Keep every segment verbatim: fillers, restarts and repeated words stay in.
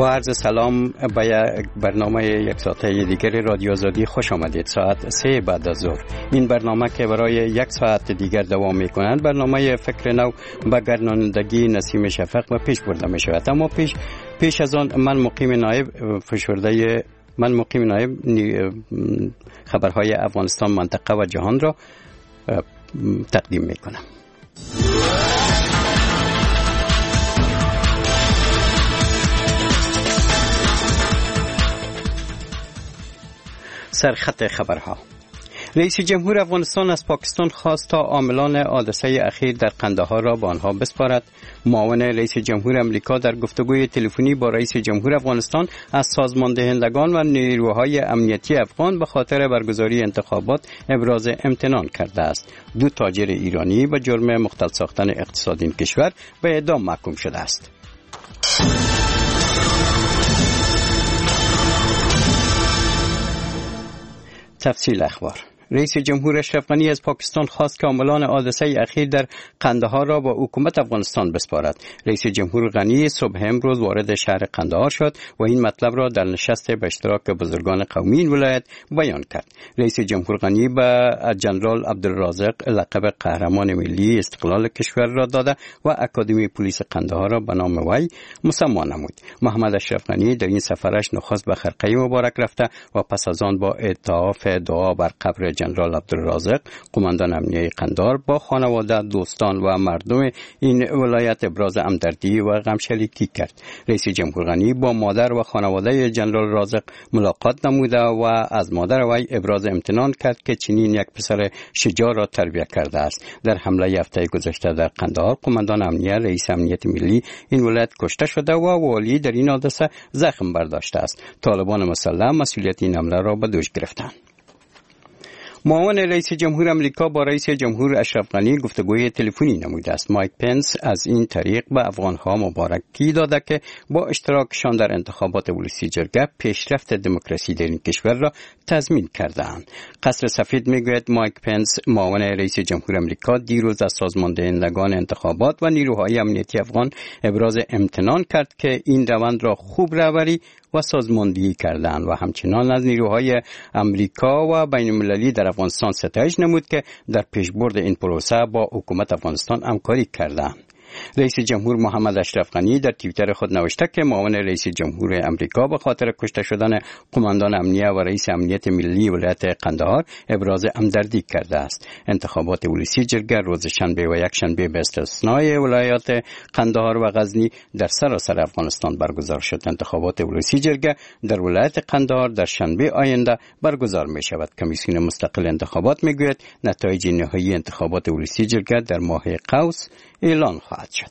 با عرض سلام به یک برنامه یک ساعته دیگر رادیو آزادی خوش آمدید. ساعت سه بعد از ظهر این برنامه که برای یک ساعت دیگر دوام می کنند برنامه فکر نو به گردانندگی نسیم شفق و پیش برده می شود. اما پیش پیش از آن من مقیم نایب فشرده من مقیم نایب خبرهای افغانستان، منطقه و جهان را تقدیم می کنم. سرخط خبرها. رئیس جمهور افغانستان از پاکستان خواست تا عاملان حادثه اخیر در قندهار را به آنها بسپارد. معاون رئیس جمهور امریکا در گفتگوی تلفنی با رئیس جمهور افغانستان از سازماندهندگان و نیروهای امنیتی افغان به خاطر برگزاری انتخابات ابراز امتنان کرده است. دو تاجر ایرانی به جرم مختل ساختن اقتصاد این کشور به اعدام محکوم شده است. تفصیل اخبار. رئیس جمهور اشرف غنی از پاکستان خواست که عاملان حادثه اخیر در قندهار را با حکومت افغانستان بسپارد. رئیس جمهور غنی صبح امروز وارد شهر قندهار شد و این مطلب را در نشست به اشتراک بزرگان قومی این ولایت بیان کرد. رئیس جمهور غنی به جنرال عبدالرازق لقب قهرمان ملی استقلال کشور را داده و اکادمی پلیس قندهار را به نام وی مسما نمود. محمد اشرف غنی در این سفرش نخست به خرقه مبارک رفته و پس از آن با اتعاف دعا بر قبر جنرال عبدالرازق قماندان امنیه قندهار با خانواده، دوستان و مردم این ولایت ابراز همدردی و غمشریکی کرد. رئیس جمهور غنی با مادر و خانواده جنرال رازق ملاقات نموده و از مادر وی ابراز امتنان کرد که چنین یک پسر شجاع را تربیت کرده است. در حمله هفته گذشته در قندهار قماندان امنیه رئیس امنیت ملی این ولایت کشته شده و والی در این حادثه زخم برداشته است. طالبان مسلح مسئولیت این حمله را به دوش گرفتند. معاون رئیس جمهور امریکا با رئیس جمهور اشرف غنی گفتگوی تلفنی نموده است. مایک پنس از این طریق به افغانها مبارکی داده که با اشتراکشان در انتخابات ولسی جرگه پیشرفت دموکراسی در این کشور را تضمین کرده‌اند. قصر سفید میگوید مایک پنس معاون رئیس جمهور امریکا دیروز از سازماندهندگان انتخابات و نیروهای امنیتی افغان ابراز امتنان کرد که این روند را خوب رهبری و سازماندهی کردند و همچنان از نیروهای امریکا و بین المللی در افغانستان ستایش نمود که در پیشبرد این پروسه با حکومت افغانستان همکاری کردند. رئیس جمهور محمد اشرف غنی در توییتر خود نوشته که معاون رئیس جمهور امریکا به خاطر کشته شدن قماندان امنیه و رئیس امنیت ملی ولایت قندهار ابراز همدردی کرده است. انتخابات ولسی جرگه روز شنبه و یک شنبه به استثنای ولایات قندهار و غزنی در سراسر افغانستان برگزار شد. انتخابات ولسی جرگه در ولایت قندهار در شنبه آینده برگزار می شود. کمیسیون مستقل انتخابات می گوید نتایج نهایی انتخابات ولسی جرگه در ماه قوس اعلان خواهد شد.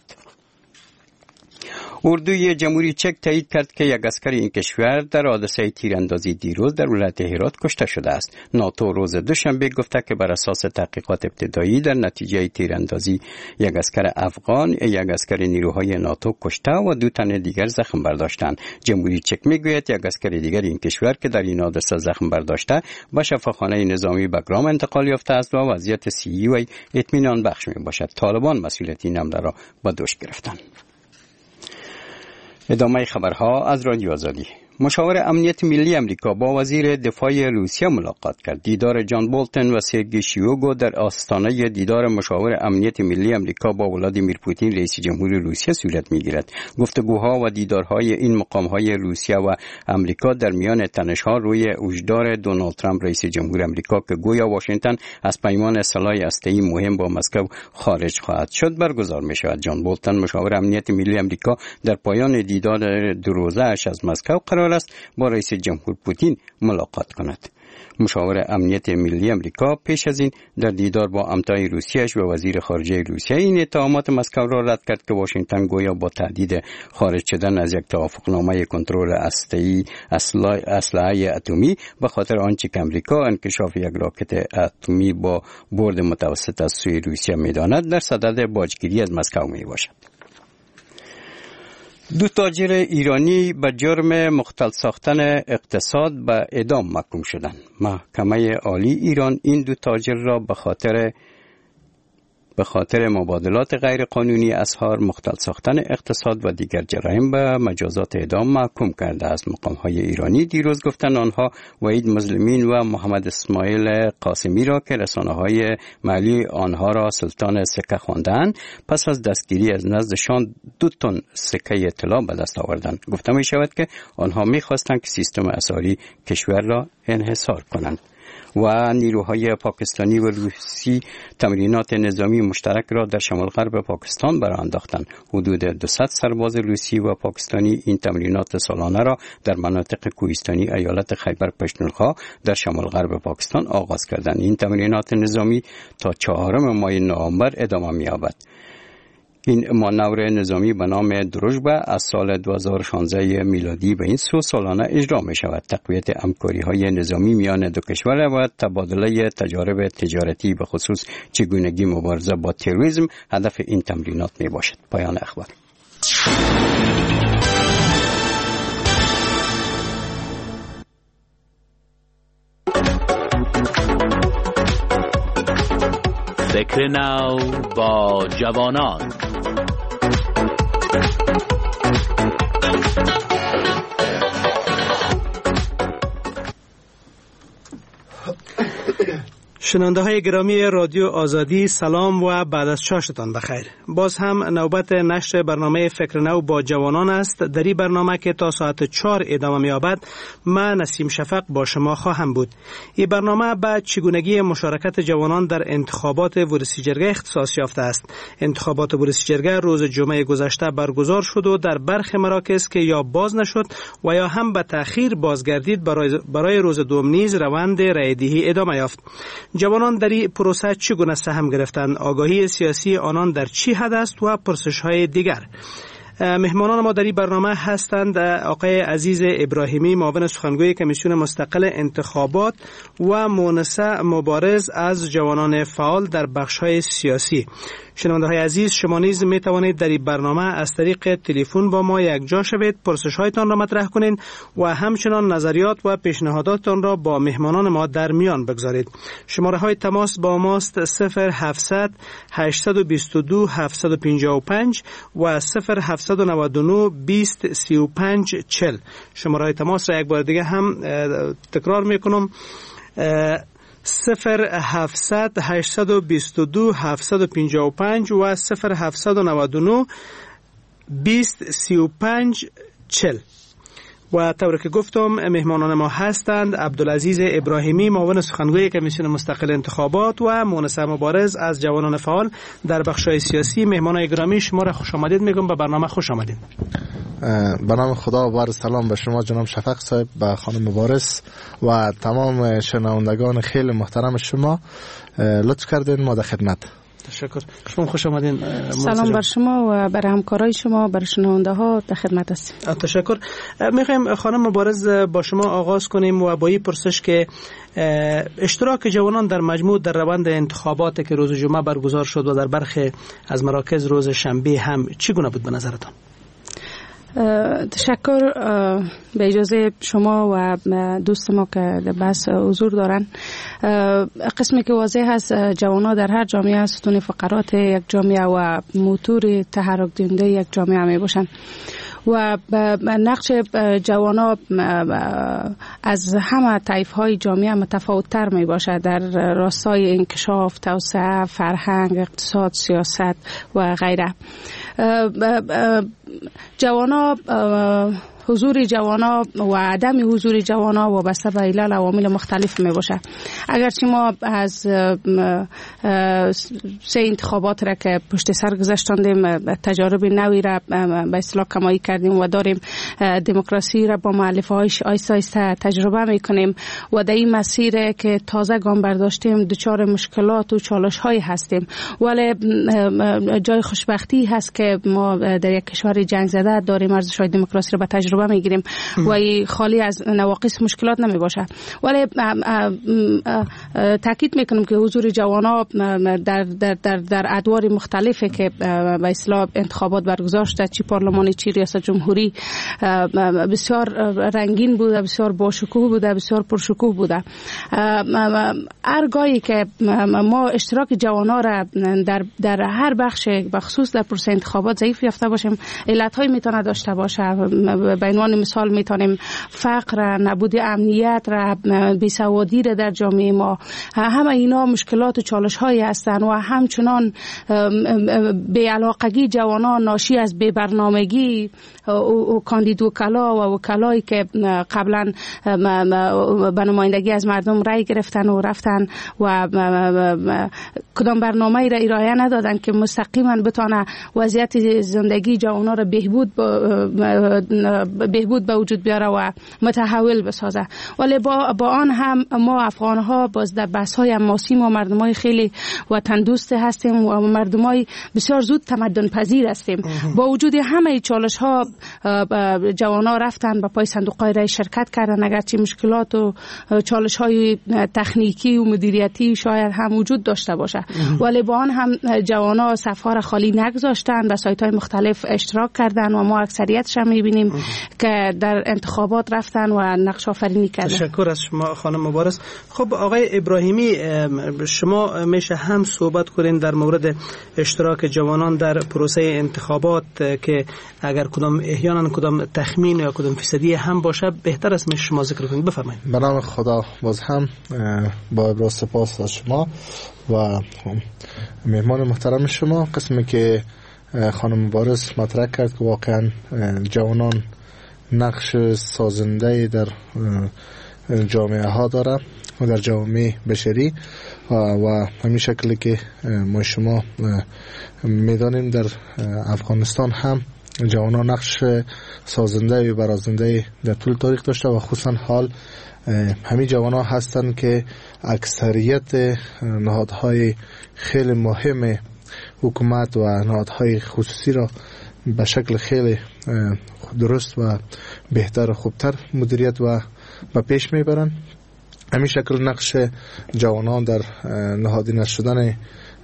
اردوی جمهوری چک تایید کرد که یک عسکر این کشور در حادثه تیراندازی دیروز در ولایت هرات کشته شده است. ناتو روز دوشنبه گفته که بر اساس تحقیقات ابتدایی در نتیجه تیراندازی یک عسکر افغان یک عسکر نیروهای ناتو کشته و دو تن دیگر زخم برداشتند. جمهوری چک میگوید یک عسکر دیگر این کشور که در این حادثه زخم برداشته به شفاخانه نظامی بگرام انتقال یافته است و وضعیت صحی وی اطمینان بخش می باشد. طالبان مسئولیت این حمله را به دوش گرفتند. ادامه خبرها از رادیو آزادی. مشاور امنیت ملی امریکا با وزیر دفاع روسیه ملاقات کرد. دیدار جان بولتن و سرگئی شویگو در آستانه دیدار مشاور امنیت ملی امریکا با ولادیمیر پوتین رئیس جمهور روسیه صورت می‌گیرد. گفتگوها و دیدارهای این مقام‌های روسیه و امریکا در میان تنش‌ها روی هشدار دونالد ترامپ رئیس جمهور امریکا که گویا واشنگتن از پیمان سلاح هسته‌ای مهم با مسکو خارج خواهد شد برگزار می‌شود. جان بولتن مشاور امنیت ملی امریکا در پایان دیدار دو روزه‌اش از مسکو قرار است با رئیس جمهور پوتین ملاقات کند. مشاور امنیت ملی امریکا پیش از این در دیدار با همتای روسیه‌اش و وزیر خارجه روسیه این اتهامات مسکو را رد کرد که واشنگتن گویا با تهدید خارج شدن از یک توافقنامه کنترل هسته‌ای اسلحه اتمی به خاطر آنچه که امریکا انکشاف یک راکت اتمی با برد متوسط از سوی روسیه می‌داند در صدد باجگیری از مسکو میباشد. دو تاجر ایرانی به جرم مختل ساختن اقتصاد به اعدام محکوم شدند. محکمه عالی ایران این دو تاجر را به خاطر به خاطر مبادلات غیرقانونی اسعار، مختل ساختن اقتصاد و دیگر جرایم به مجازات اعدام محکوم کرده است. مقام‌های ایرانی دیروز گفتند آنها وحید مظلمین و محمد اسماعیل قاسمی را که رسانه‌های محلی آنها را سلطان سکه خواندند، پس از دستگیری از نزدشان دو تن سکه طلا به دست آوردند. گفته می شود که آنها می خواستند که سیستم اسعاری کشور را انحصار کنند. و نیروهای پاکستانی و روسی تمرینات نظامی مشترک را در شمال غرب پاکستان برآ انداختند. حدود دویست سرباز روسی و پاکستانی این تمرینات سالانه را در مناطق کوهستانی ایالت خیبر پختونخوا در شمال غرب پاکستان آغاز کردند. این تمرینات نظامی تا چهارم ماه نوامبر ادامه می‌یابد. این مانور نظامی به نام دروژبه از سال دو هزار و شانزده میلادی به این سو سالانه اجرا می شود. تقویت همکاری‌های نظامی میان دو کشور و تبادله تجارب تجارتی به خصوص چگونگی مبارزه با تروریسم هدف این تمرینات می باشد. پایان اخبار. فکر نو با جوانان. شنونده های گرامی رادیو آزادی، سلام و بعد از چاشتان بخیر. باز هم نوبت نشر برنامه فکر نو با جوانان است. در این برنامه که تا ساعت چهار ادامه می‌یابد، من نسیم شفق با شما خواهم بود. این برنامه به چگونگی مشارکت جوانان در انتخابات ورودی جرگه اختصاص یافته است. انتخابات ورودی جرگه روز جمعه گذشته برگزار شد و در برخی مراکز که یا باز نشد و یا هم به تأخیر بازگردید، برای برای روز دوم نیز روند رایدهی ادامه یافت. جوانان در این پروسه چگونه سهم گرفتند؟ آگاهی سیاسی آنان در چی حد است؟ و پرسش‌های دیگر. مهمانان ما در این برنامه هستند آقای عزیز ابراهیمی، معاون سخنگوی کمیسیون مستقل انتخابات، و مونسه مبارز از جوانان فعال در بخش‌های سیاسی. شنونده های عزیز، شما نیز می توانید در این برنامه از طریق تلفن با ما یک جا شوید، پرسش هایتان را مطرح کنید و همچنان نظریات و پیشنهاداتتان را با مهمانان ما در میان بگذارید. شماره های تماس با ماست صفر هفتصد هشتصد و بیست و دو هفتصد و پنجاه و پنج و صفر هفتصد و نود و نه بیست سی و پنج چهل. شماره های تماس را یک بار دیگه هم تکرار می کنم: صفر هفتصد هشتصد و بیست و دو هفتصد و پنجاه و پنج و صفر هفتصد و نود و نه بیست سی و پنج چهل. و طور که گفتم مهمانان ما هستند عبدالعزیز ابراهیمی، معاون سخنگوی کمیسیون مستقل انتخابات، و مونسه مبارز از جوانان فعال در بخش‌های سیاسی. مهمانان گرامی، شما را خوش آمدید میگم، به برنامه خوش آمدید. به نام خدا و عرض سلام به شما جناب شفق صاحب، به خانم مبارز و تمام شنوندگان خیلی محترم شما. لطف کردین ما در خدمت. تشکر. شما خوش آمدین. سلام بر شما و بر همکارای شما، بر شنونده ها در خدمت هستیم. تشکر. میخوایم خانم مبارز با شما آغاز کنیم و با این پرسش که اشتراک جوانان در مجموع در روند انتخابات که روز جمعه برگزار شد و در برخی از مراکز روز شنبه هم چگونه بود به نظرتان؟ تشکر. به اجازه شما و دوست ما که در بحث حضور دارن، قسمی که واضح هست جوانان در هر جامعه ستون فقرات یک جامعه و موتور تحرک دهنده یک جامعه می باشن و نقش جوانا از همه طیف‌های جامعه متفاوت‌تر می باشد در راستای انکشاف، توسعه، فرهنگ، اقتصاد، سیاست و غیره. جوانا، حضور جوانا و عدم حضور جوانا وابسته به علل عوامل مختلف می باشه. اگرچه ما از سه انتخابات را که پشت سر گذاشتیم تجارب نوی را به اصطلاح کمایی کردیم و داریم دموکراسی را با مؤلفه هایش آیسته آیسته تجربه می کنیم و در این مسیر که تازه گام برداشتیم دچار مشکلات و چالش های هستیم، ولی جای خوشبختی هست که ما در یک کشور جنگ زده داریم ارزش های دموکراسی را به تجربه تجربه میگیریم و خالی از نواقص مشکلات نمی باشه. ولی تاکید میکنم که حضور جوانان در در در در ادوار مختلفی که به اصطلاح انتخابات برگزار شده، چی پارلمانی چی ریاست جمهوری، بسیار رنگین بوده، بسیار باشکوه بوده، بسیار پرشکوه بوده. هرگاهی که ما اشتراک جوانان را در در هر بخش بخصوص در پروسه انتخابات ضعیف یافته باشیم، علت‌های میتونه داشته باشه. به عنوان مثال میتونیم فقر، نبود امنیت را، بیسوادی را در جامعه ما، همه اینا مشکلات و چالش‌هایی هستند و همچنان بی‌علاقگی جوانان ناشی از بی‌برنامگی و کاندید وکلا و وکلایی که قبلا به نمایندگی از مردم رای گرفتن و رفتن و کدام برنامه‌ای را ارائه ندادن که مستقیما بتونه وضعیت زندگی جوانان را بهبود بهبود به وجود بیاره و متحول بسازه. ولی با با آن هم ما افغان‌ها باز در بحث‌های حماسی ما مردمای خیلی وطن دوست هستیم و مردمای بسیار زود تمدن پذیر هستیم. با وجود همه چالش‌ها جوانان رفتن به پای صندوق‌های رای شرکت کردن، اگرچه مشکلات و چالش‌های تکنیکی و مدیریتی شاید هم وجود داشته باشه، ولی با آن هم جوانان صف‌ها را خالی نگذاشتن، به سایت‌های مختلف اشتراک کردن و ما اکثریتش هم می‌بینیم که در انتخابات رفتن و نقش آفرینی کردن. تشکر از شما خانم مبارز. خب آقای ابراهیمی، شما میشه هم صحبت کنین در مورد اشتراک جوانان در پروسه انتخابات که اگر کدام احیانا کدام تخمین یا کدام فیصدی هم باشه بهتر است میشه شما ذکر کنید. بفرمایید. به نام خدا باز هم با ابراز سپاس از شما و مهمان محترم شما. قسمی که خانم مبارز مطرح کرد که واقعا جوانان نقش سازنده در جامعه ها داره و در جامعه بشری و همین شکلی که ما شما میدانیم در افغانستان هم جوانان نقش سازنده و برازنده در طول تاریخ داشته و خصوصا حال همین جوانان هستند که اکثریت نهادهای خیلی مهم حکومت و نهادهای خصوصی را به شکل خیلی درست و بهتر و خوبتر مدیریت و به پیش میبرن. همین شکل نقش جوانان در نهادینه شدن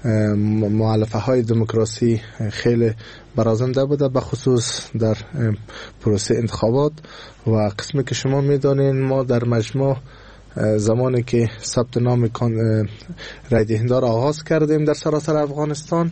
مؤلفه های دموکراسی خیلی برازنده بوده، به خصوص در پروسه انتخابات. و قسمی که شما میدانین ما در مجموع زمانی که ثبت نام رای دهنده را آغاز کردیم در سراسر افغانستان،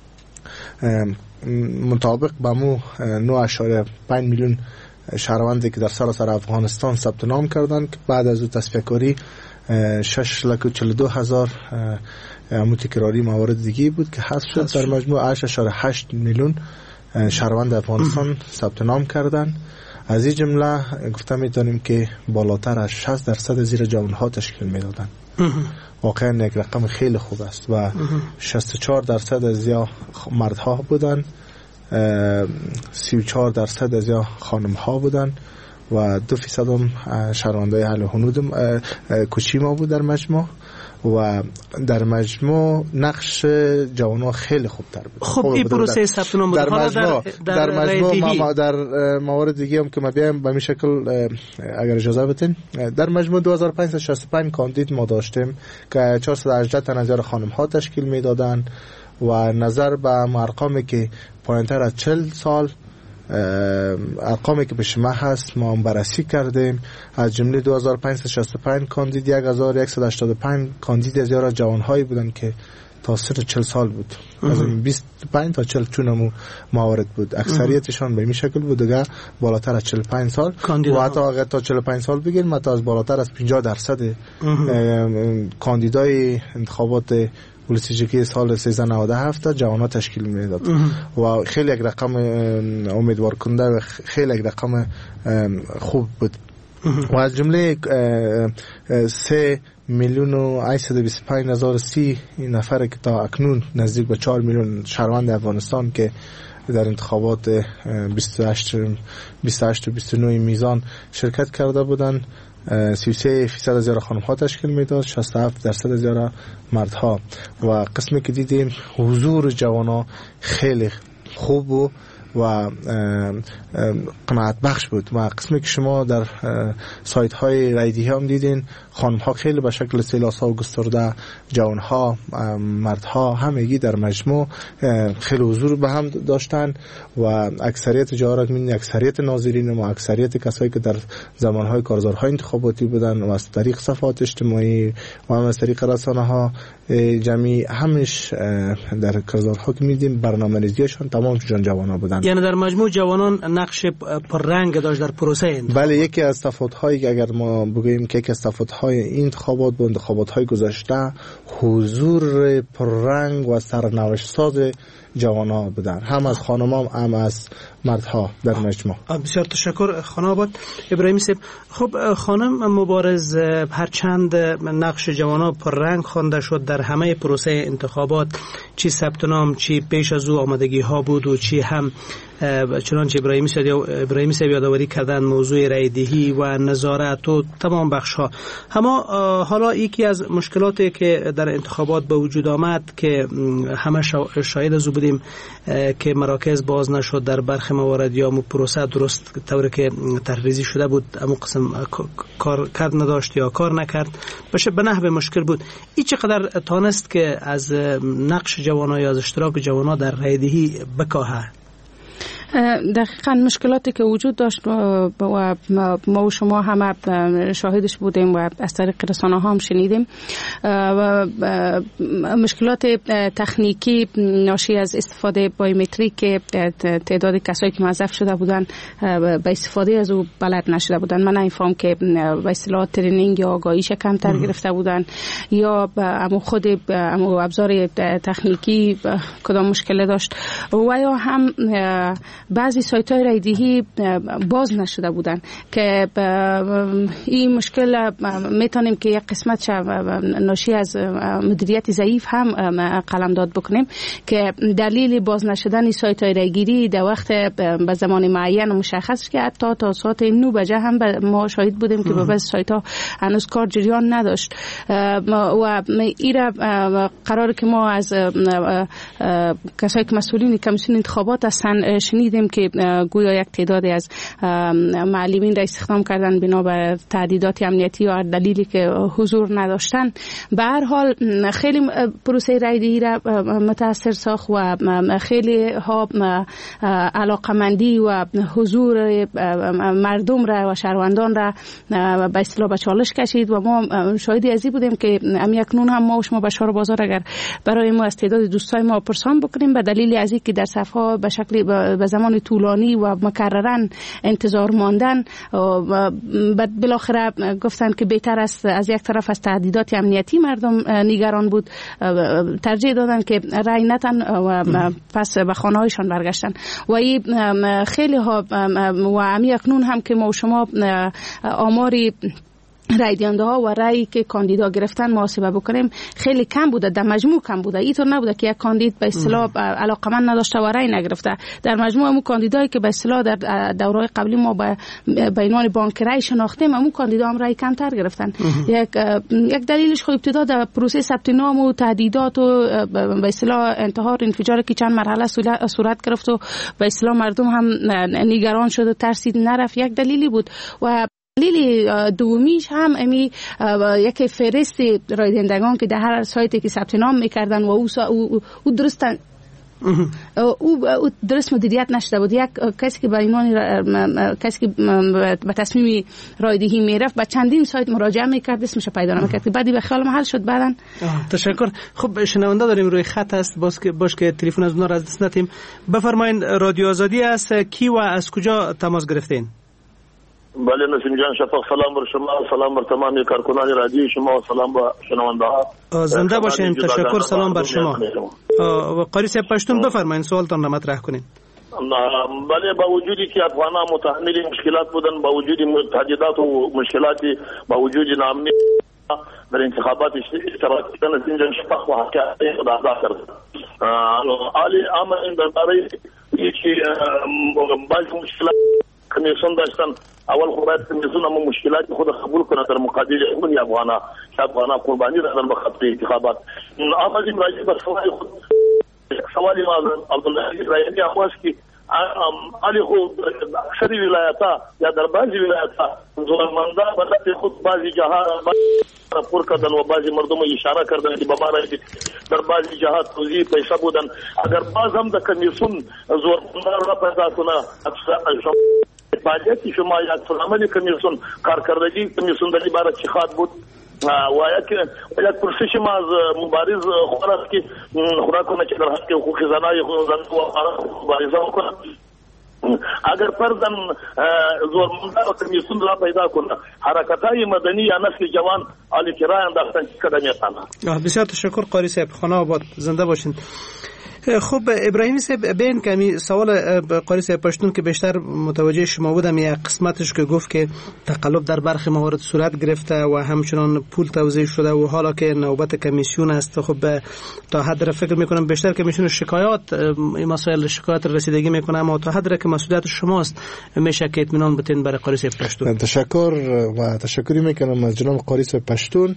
مطابق به مو نه اشاریه پنج میلیون شهروندی که در سراسر افغانستان ثبت نام کردند که بعد از او تصفیه کاری شش لک و چهل و دو هزار متکراری موارد دیگه بود که حذف شد. در مجموع هشت اشاریه هشت میلیون شهروند افغانستان ثبت نام کردند. از این جمله گفته میتونیم که بالاتر از شصت درصد زیر جوانها تشکیل میدادند. واقعا یک رقم خیلی خوب است و شصت و چهار درصد از یا مردها بودن، سی و چهار درصد از یا خانم ها بودن و دو فیصد هم شهروندای اهل حدود کوچی ما بود در مجموع و در مجموع نقش جوانان خیلی خوبتر بود. خب این پروسه ثبت نام در مجموع در, در مجموع ما در موارد دیگه هم که ما بیایم به این شکل اگر اجازه بدین، در مجموع دو هزار و پانصد و شصت و پنج کاندید ما داشتیم که چهارصد و هجده تن از خانم ها تشکیل میدادن و نظر به ارقامی که پایینتر از چهل سال ارقامی که به شما هست ما بررسی کردیم. از جمله دو هزار و پانصد و شصت و پنج کاندید یک هزار و صد و هشتاد و پنج کاندید از یارا جوانهایی بودن که تا سن چهل سال بود، از بیست و پنج تا چهل چونمو موارد بود. اکثریتشان به این شکل بود دیگه بالاتر از چهل و پنج سال و حتی اگر تا چهل و پنج سال بگیریم ما تا از بالاتر از پنجاه درصد کاندیدای انتخابات ولسیجیکی سال سیزده نود و هفت جوانان تشکیل میداد و خیلی یک رقم امیدوار کننده و خیلی یک رقم خوب بود. و از جمله سه میلیون و هشتصد و بیست و پنج هزار و سی نفر که تا اکنون نزدیک به چهار میلیون شهروند افغانستان که در انتخابات بیست و هشت و بیست و نه میزان شرکت کرده بودند، سی و سه فیصد از خانم ها تشکیل میداد، شصت و هفت درصد از مردها. و قسمی که دیدیم حضور جوانا خیلی خوب و و قناعت بخش بود. و قسمی که شما در سایت های رایدهی هم دیدین، خانم ها خیلی به شکل سیلاسا و گسترده، جوان ها، مردها همگی در مجموع خیلی حضور به هم داشتن و اکثریت جاها را می‌بینید، اکثریت ناظرین و اکثریت کسایی که در زمانهای کارزارهای انتخاباتی بودن و از طریق صفحات اجتماعی و هم از طریق رسانه ها جمعی همش در کارزارها که می‌دیدیم برنامه‌ریزیشون تمام جان جوان‌ها بودن. یعنی در مجموع جوانان نقش پررنگ داشت در پروسه انتخابات. بله، یکی از تفاوت‌هایی که اگر ما بگوییم که یکی از تفاوت‌های انتخابات با انتخابات‌های گذشته حضور پررنگ و سرنوشت ساز جوان‌ها بودن، هم از خانم‌ها هم از مردها در مجموع. بسیار تشکر خانم آباد. ابراهیمی صاحب، خب خانم مبارز، هر چند نقش جوان‌ها پررنگ خوانده شد در همه پروسه انتخابات، چی ثبت نام، چی پیش از او آمادگی‌ها بود و چی هم چنانچه ابراهیمی صاحب ابراهیمی صاحب یادآوری کردن موضوع رایدهی و نظارت و تمام بخش‌ها. اما حالا یکی از مشکلاتی که در انتخابات به وجود آمد که همه شاهد از او بودیم که مراکز باز نشد در برخی موارد یا پروسه درست طوری که طرح‌ریزی شده بود اما قسم کار کرد نداشت یا کار نکرد، باشه به نحو مشکل بود. این چقدر تانست که از نقش جوانان یا از اشتراک جوانان در رایدهی بکاهه؟ دقیقاً مشکلاتی که وجود داشت و ما و شما همه شاهدش بودیم و از طریق رسانه ها هم شنیدیم. و مشکلات تکنیکی ناشی از استفاده بایومتریک که تعداد کسایی که موظف شده بودن به استفاده از او بلد نشده بودن. من نمی‌فهم که به اصطلاح ترینینگ یا آگاهیش کمتر گرفته بودن یا امو خود امو ابزار تکنیکی کدام مشکل داشت و یا هم بعضی سایت های رایدهی باز نشده بودن که این مشکل میتونیم که یک قسمت ناشی از مدیریت ضعیف هم قلمداد بکنیم که دلیل باز نشدن سایت های رایگیری در وقت به زمان معین و مشخص که حتی تا ساعت نه بجه هم ما شاهد بودیم که به بعضی سایت ها هنوز کار جریان نداشت و ایره قرار که ما از کسایی که مسئولین کمیسیون انتخابات هستن شنیدیم که گویا یک تعدادی از معلمین را استخدام کردن بنا بر تعدیدات امنیتی و دلیلی که حضور نداشتن. به هر حال خیلی پروسه رایدهی را متاثر ساخت و خیلی ها علاقمندی و حضور مردم را و شهروندان را به اصطلاح به چالش کشید و ما شاهدی ازی بودیم که امی اکنون هم ما و شما بشار بازار اگر برای ما از تعداد دوستای ما پرسان بکنیم به دلیل ازی که در صفحه به شکل به زمان طولانی و مکررن انتظار ماندن بالاخره گفتن که بهتر است از یک طرف از تهدیدات امنیتی مردم نگران بود ترجیح دادن که رای ندن و پس به خانه هایشان برگشتن و این خیلی ها و امی اکنون هم که ما و شما آماری رای دهنده ها و رایی که کاندیدا گرفتن محاسبه بکنیم خیلی کم بوده، در مجموع کم بوده. اینطور نبوده که یک کاندید به اصطلاح علاقمند نداشته و رای نگرفته. در مجموع همون کاندیدایی که به اصطلاح در دوره‌های قبلی ما به به عنوان بانک رای شناختیم همون کاندیدا هم رای کمتر گرفتن. یک یک دلیلش خود ابتدا در پروسه ثبت نام و تهدیدات و به اصطلاح انتحار انفجار که چند مرحله صورت گرفت و به اصطلاح مردم هم نگران شد و ترسید نرفت، یک دلیلی بود. و دلیل دومیش هم امی یک فهرست رای دهندگان که در هر سایتی که ثبت نام میکردن و او او درست او درست مدیریت نشده بود. یک کسی که به عنوان کسی که به تصمیم رایدهی میرفت با چندین سایت مراجعه میکرد اسمش پیدا نمیکرد. بعدی به خیال محل شد بعدن. تشکر. خب شنونده داریم روی خط است، باز که باش که تلفن از اونها را از دست ندیم. بفرمایید رادیو آزادی است، کی و از کجا تماس گرفتین؟ بله نسیم جان، شفاق سلام بر شما، سلام بر تمامی کارکنان رادیو شما و سلام بر شنونده ها. زنده باشین. تشکر. سلام بر شما. قاری صاحب پشتون بفرمایید سوالتان را مطرح کنین. بله، با وجودی که افغانان متحمل مشکلات بودن، با وجود تهدیدات و مشکلاتی، با وجود ناامنی در انتخابات اشتراک کردن نسیم جان شفاق و حقیقت خدا ادا کرد. عالی اما این درباره یکی بعض مشکلات کمیسیون داشتن. اول خو باید کمیسیون هم مشکلات خود قبول کنه در مقابل اون افغانا که افغانا قربانی دادن به خاطر انتخابات. اما این راجع به سوال خود سوالی ما عبدالله رایانی هم است که علی خو اکثری ولایت‌ها یا در بعضی ولایت‌ها زورمندا بلکه خود بعضی جهات پر کردن و بعضی مردم اشاره کردن که بمارا در بعضی جهات توزیع پیسه بودن. اگر باز هم د کمیسیون زورمندا را پیدا کنه فعالیت شما یک فراملی کمیسیون کارکردگی کمیسیون در عبارت چی خواهد بود و یک یک پرسش ما از مبارز خوراک که خوراکونه که در حق حقوق زنای زن و مبارزه میکنه اگر پردن زورمندا و کمیسیون را پیدا کنه حرکت‌های مدنی یا نسل جوان علی کرای انداختن کدام یتانه. بسیار تشکر قاری صاحب، خانه آباد، زنده باشین. خب ابراهیمی صاحب بین کمی سوال قاری صاحب پشتون که بیشتر متوجه شما بودم یک قسمتش که گفت که تقلب در برخی موارد صورت گرفته و همچنان پول توزیع شده و حالا که نوبت کمیسیون است. خب تا حد را فکر میکنم بیشتر کمیسیون شکایات این مسائل شکایات رسیدگی میکنه، اما تا حد را که مسئولیت شماست میشه که اطمینان بتین برای قاری صاحب پشتون. تشکر و تشکری میکنم از جناب قاری صاحب پشتون.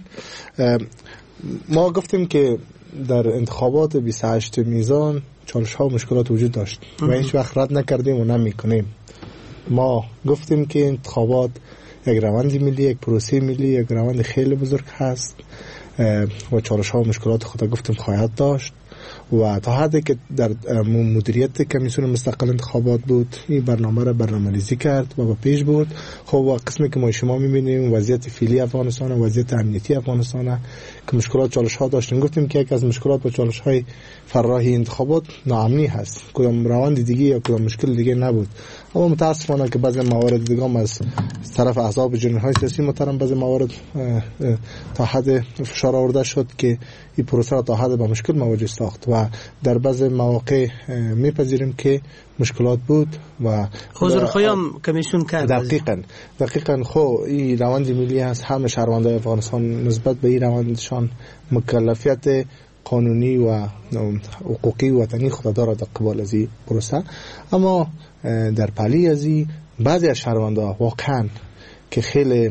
ما گفتیم که در انتخابات بیست و هشت میزان چالش ها و مشکلات وجود داشت و هیچ وقت رد نکردیم و نمیکنیم. ما گفتیم که انتخابات یک روند ملی، یک پروسه ملی، یک روند خیلی بزرگ هست و چالش ها و مشکلات خود گفتیم خواهد داشت و تا حدی که در مدیریت کمیسیون مستقل انتخابات بود این برنامه را برنامه‌ریزی کرد و با پیش برد. خب و قسمی که ما شما می‌بینیم وضعیت فعلی افغانستان و وضعیت امنیتی افغانستان که مشکلات چالش ها داشتیم، گفتیم که یک از مشکلات و چالش های فرراهی انتخابات ناامنی هست، کدام روند دیگه یا کدام مشکل دیگه نبود. اما متاسفانه که بعضی موارد دیگه از طرف احزاب جنرهای سیاسی محترم بعضی موارد تا حد فشار آورده شد که این پروسه را تا حد با مشکل مواجه ساخت و در بعضی مواقع میپذیریم که مشکلات بود و حضور خیام کمیسیون کرد. دقیقاً دقیقاً خو این روند ملی هست، همه شهروندان افغانستان نسبت به این روندشان مکلفیت قانونی و حقوقی وطنی خود دارد قبال از این پروسه. اما در پلی از این بعضی از شهروندان واقعاً که خیلی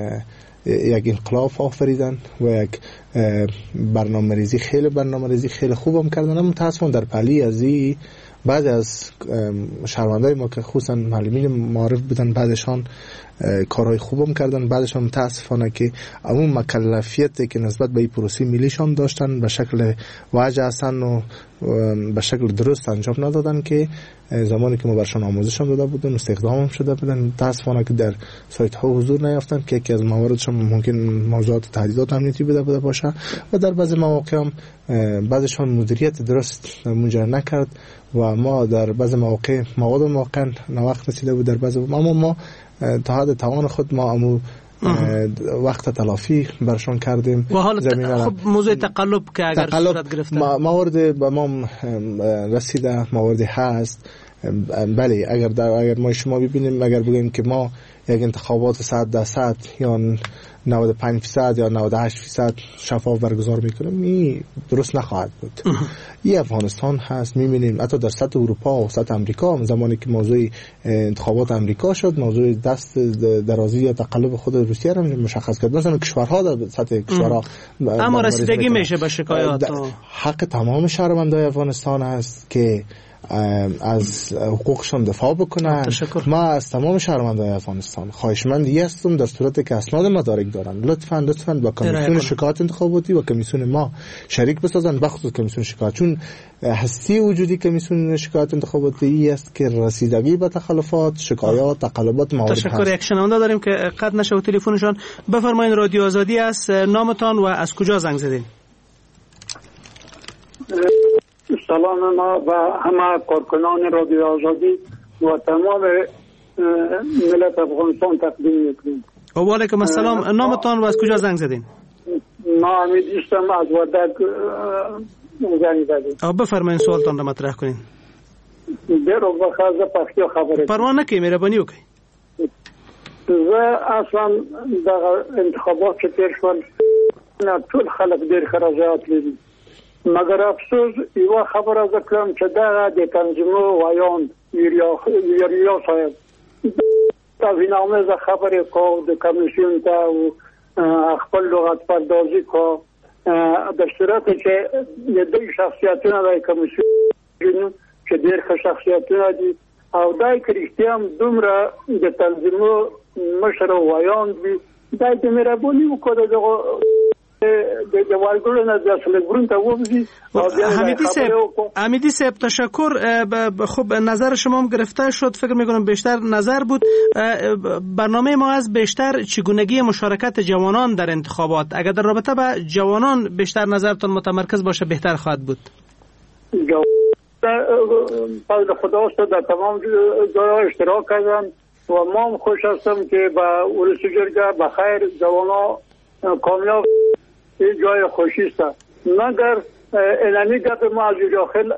یک انقلاب آفریدن و یک برنامه ریزی خیلی برنامه ریزی خیلی خوبم کردن، اما متاسفانه در پلی از این بعضی از شهروندای ما که خصوصا معلمین معارف بودن بعضشان کارهای خوبم کردن، بعضشان متاسفانه که اون مکلفیتی که نسبت به این پروسه ملیشان داشتن به شکل واجه هستن و به شکل درست انجام ندادن که زمانی که ما برشان آموزش هم داده بودن استخدام هم شده بودن متاسفانه که در سایت ها حضور نیافتن که یکی از مواردشان ممکن موضوعات تهدیدات امنیتی بوده بوده باشه و در بعضی مواقع هم بعضشان مدیریت درست منجر نکرد و ما در بعضی مواقع مواد واقعا نوقت رسیده بود در بعضی، اما ما تا حد توان خود ما امو وقت تلافی برشان کردیم. و حالا خب موضوع تقلب که اگر صورت گرفته موارد به ما رسیده مواردی هست، بله اگر در اگر ما شما ببینیم اگر بگیم که ما یک انتخابات صد درصد یا نود و پنج درصد یا نود و هشت درصد شفاف برگزار میکنیم این درست نخواهد بود. این افغانستان هست، میبینیم حتی در سطح اروپا و سطح امریکا زمانی که موضوع انتخابات امریکا شد موضوع دست درازی یا تقلب خود روسیه را مشخص کرد. مثلا کشورها در سطح کشورها اما رسیدگی میشه به شکایات. حق تمام شهروندان افغانستان است که از حقوقشان دفاع بکنن. ما از تمام شهروندان افغانستان خواهشمندی هستم در صورتی که اسناد مدارک دارن لطفاً لطفاً با کمیسیون شکایات انتخاباتی و کمیسیون ما شریک بسازن، بخصوص کمیسیون شکایات، چون هستی وجودی کمیسیون شکایات انتخاباتی است که رسیدگی به تخلفات، شکایات، تقلبات موارد هست. تشکر. یک شنونده داریم که قطع نشه تلفنشان. بفرمایید رادیو آزادی است، نامتان و از کجا زنگ زدین؟ سلام ما و همه کارکنان رادیو آزادی و تمام ملت افغانستان تقدیم میکنیم. و علیکم السلام. نامتان و از کجا زنگ زدین؟ ما امید استم از وردک زنگ زدیم. بفرمایید سوالتان را مطرح کنین. برو بخواه پختی خبره پروا نکی مهربانی وکړئ. زه اصلا د انتخابات چې تیر شول نه ټول خلک ډېر خراجات لري، مگر افسوس یو خبره ذکرم چې دغه د تنظیمو وایاند یوریا صاحب تاوینامه ز خبره کو د کمیسیون ته او خپل لغت پردازی کو د صورت چې د دې شخصیتونو د کمیسیون چې ډېر ښه شخصیتونه دي او دای کریشتی هم دومره د تنظیمو مشر وایاند بی دای د مهرباني وکړه دغه د جوالګړو نه د اصل ګرون ته وبزي. حمیدی صاحب حمیدی صاحب تشکر. خب نظر شما هم گرفته شد، فکر میکنم بیشتر نظر بود. برنامه ما از بیشتر چگونگی مشارکت جوانان در انتخابات، اگر در رابطه با جوانان بیشتر نظرتون متمرکز باشه بهتر خواهد بود. پس خدا است در تمام جای اشتراک کردن و ما هم خوش هستم که با ولسی جرگه بخیر جوانا کامیاب جای خوشی است. مگر الانی گپ ما از داخل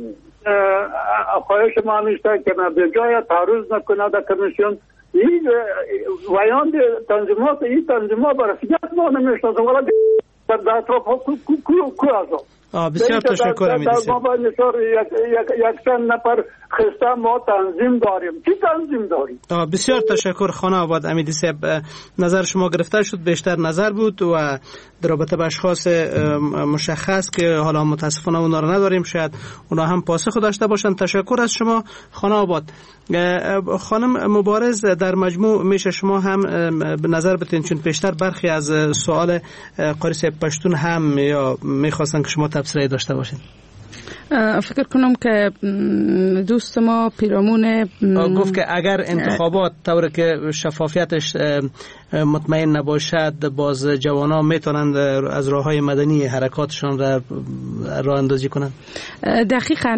خواهش ما همیشه که به جای تعرض نکنه در کمیسیون این ویان تنظیمات این تنظیمات برسیت ما نمیشناسم ولی در اطراف کو ازا. بسیار تشکر امیدی صاحب. ما یک یک چند نفر خسته ما تنظیم داریم. چی تنظیم داریم؟ بسیار تشکر خانه آباد امیدی صاحب. نظر شما گرفته شد، بیشتر نظر بود و در رابطه با اشخاص مشخص که حالا متاسفانه اونا رو نداریم، شاید اونا هم پاسخ داشته باشن. تشکر از شما خانه آباد. خانم مبارز، در مجموع میشه شما هم به نظر بتین، چون پیشتر برخی از سوال قاری صاحب پشتون هم یا میخواستن که شما تبصره داشته باشین. فکر کنم که دوست ما پیرامون گفت که اگر انتخابات طور که شفافیتش مطمئن نباشد، باز جوانان میتونند از راههای مدنی حرکاتشان را راه اندازی کنند. دقیقاً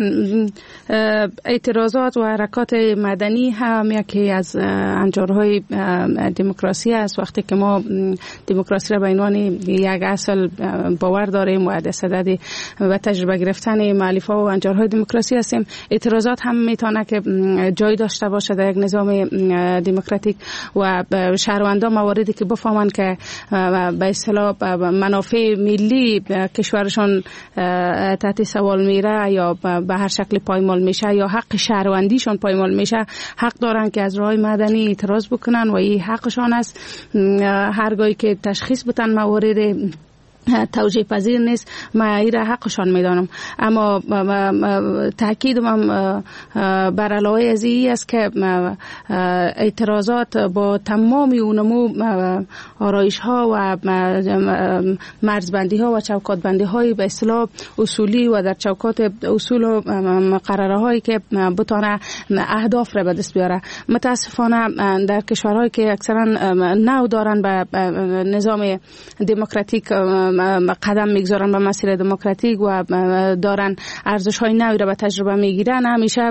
اعتراضات و حرکات مدنی هم یکی از انجارهای دموکراسی است. وقتی که ما دموکراسی را به عنوان یک اصل باور داریم و در صدد و تجربه گرفتن مؤلفه‌ها و انجارهای دموکراسی هستیم، اعتراضات هم میتونه که جای داشته باشه در یک نظام دموکراتیک و شهروندان مواردی که بفهمن که به اصطلاح منافع ملی کشورشان تحت سوال میره یا به هر شکل پایمال میشه یا حق شهروندیشان پایمال میشه، حق دارن که از راه مدنی اعتراض بکنن و این حقشان است. هرگاهی که تشخیص بدن موارد توجیه پذیر نیست، من این حقشان میدانم. اما تاکید من بر علاوه از این است که اعتراضات با تمام اونمو آرایش ها و مرزبندی ها و چوکات بندی های به اصطلاح اصولی و در چوکات اصول و مقرره هایی که بتونه اهداف را به دست بیاره. متاسفانه در کشورهایی که اکثرا نو دارن به نظام دموکراتیک قدم میگذارن به مسیر دموکراتیک و دارن ارزش های نوی را به تجربه میگیرن، همیشه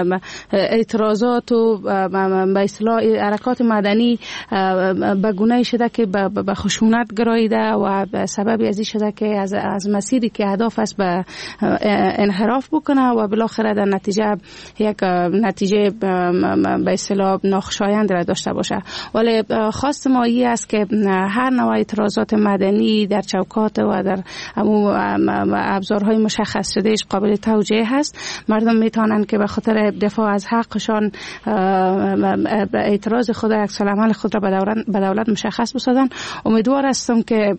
اعتراضات و به اصطلاح حرکات مدنی به گونه شده که به خشونت گراییده و سبب از این شده که از از مسیری که هدف است به انحراف بکنه و بالاخره در نتیجه یک نتیجه به اصطلاح ناخوشایند را داشته باشه. ولی خواست ما این است که هر نوع اعتراضات مدنی در چوکات و در ابزارهای مشخص شدهش قابل توجیه هست. مردم میتونن که به خاطر دفاع از حقشان اعتراض خود، عکس العمل خود را به دولت مشخص بسازن. امیدوار هستم که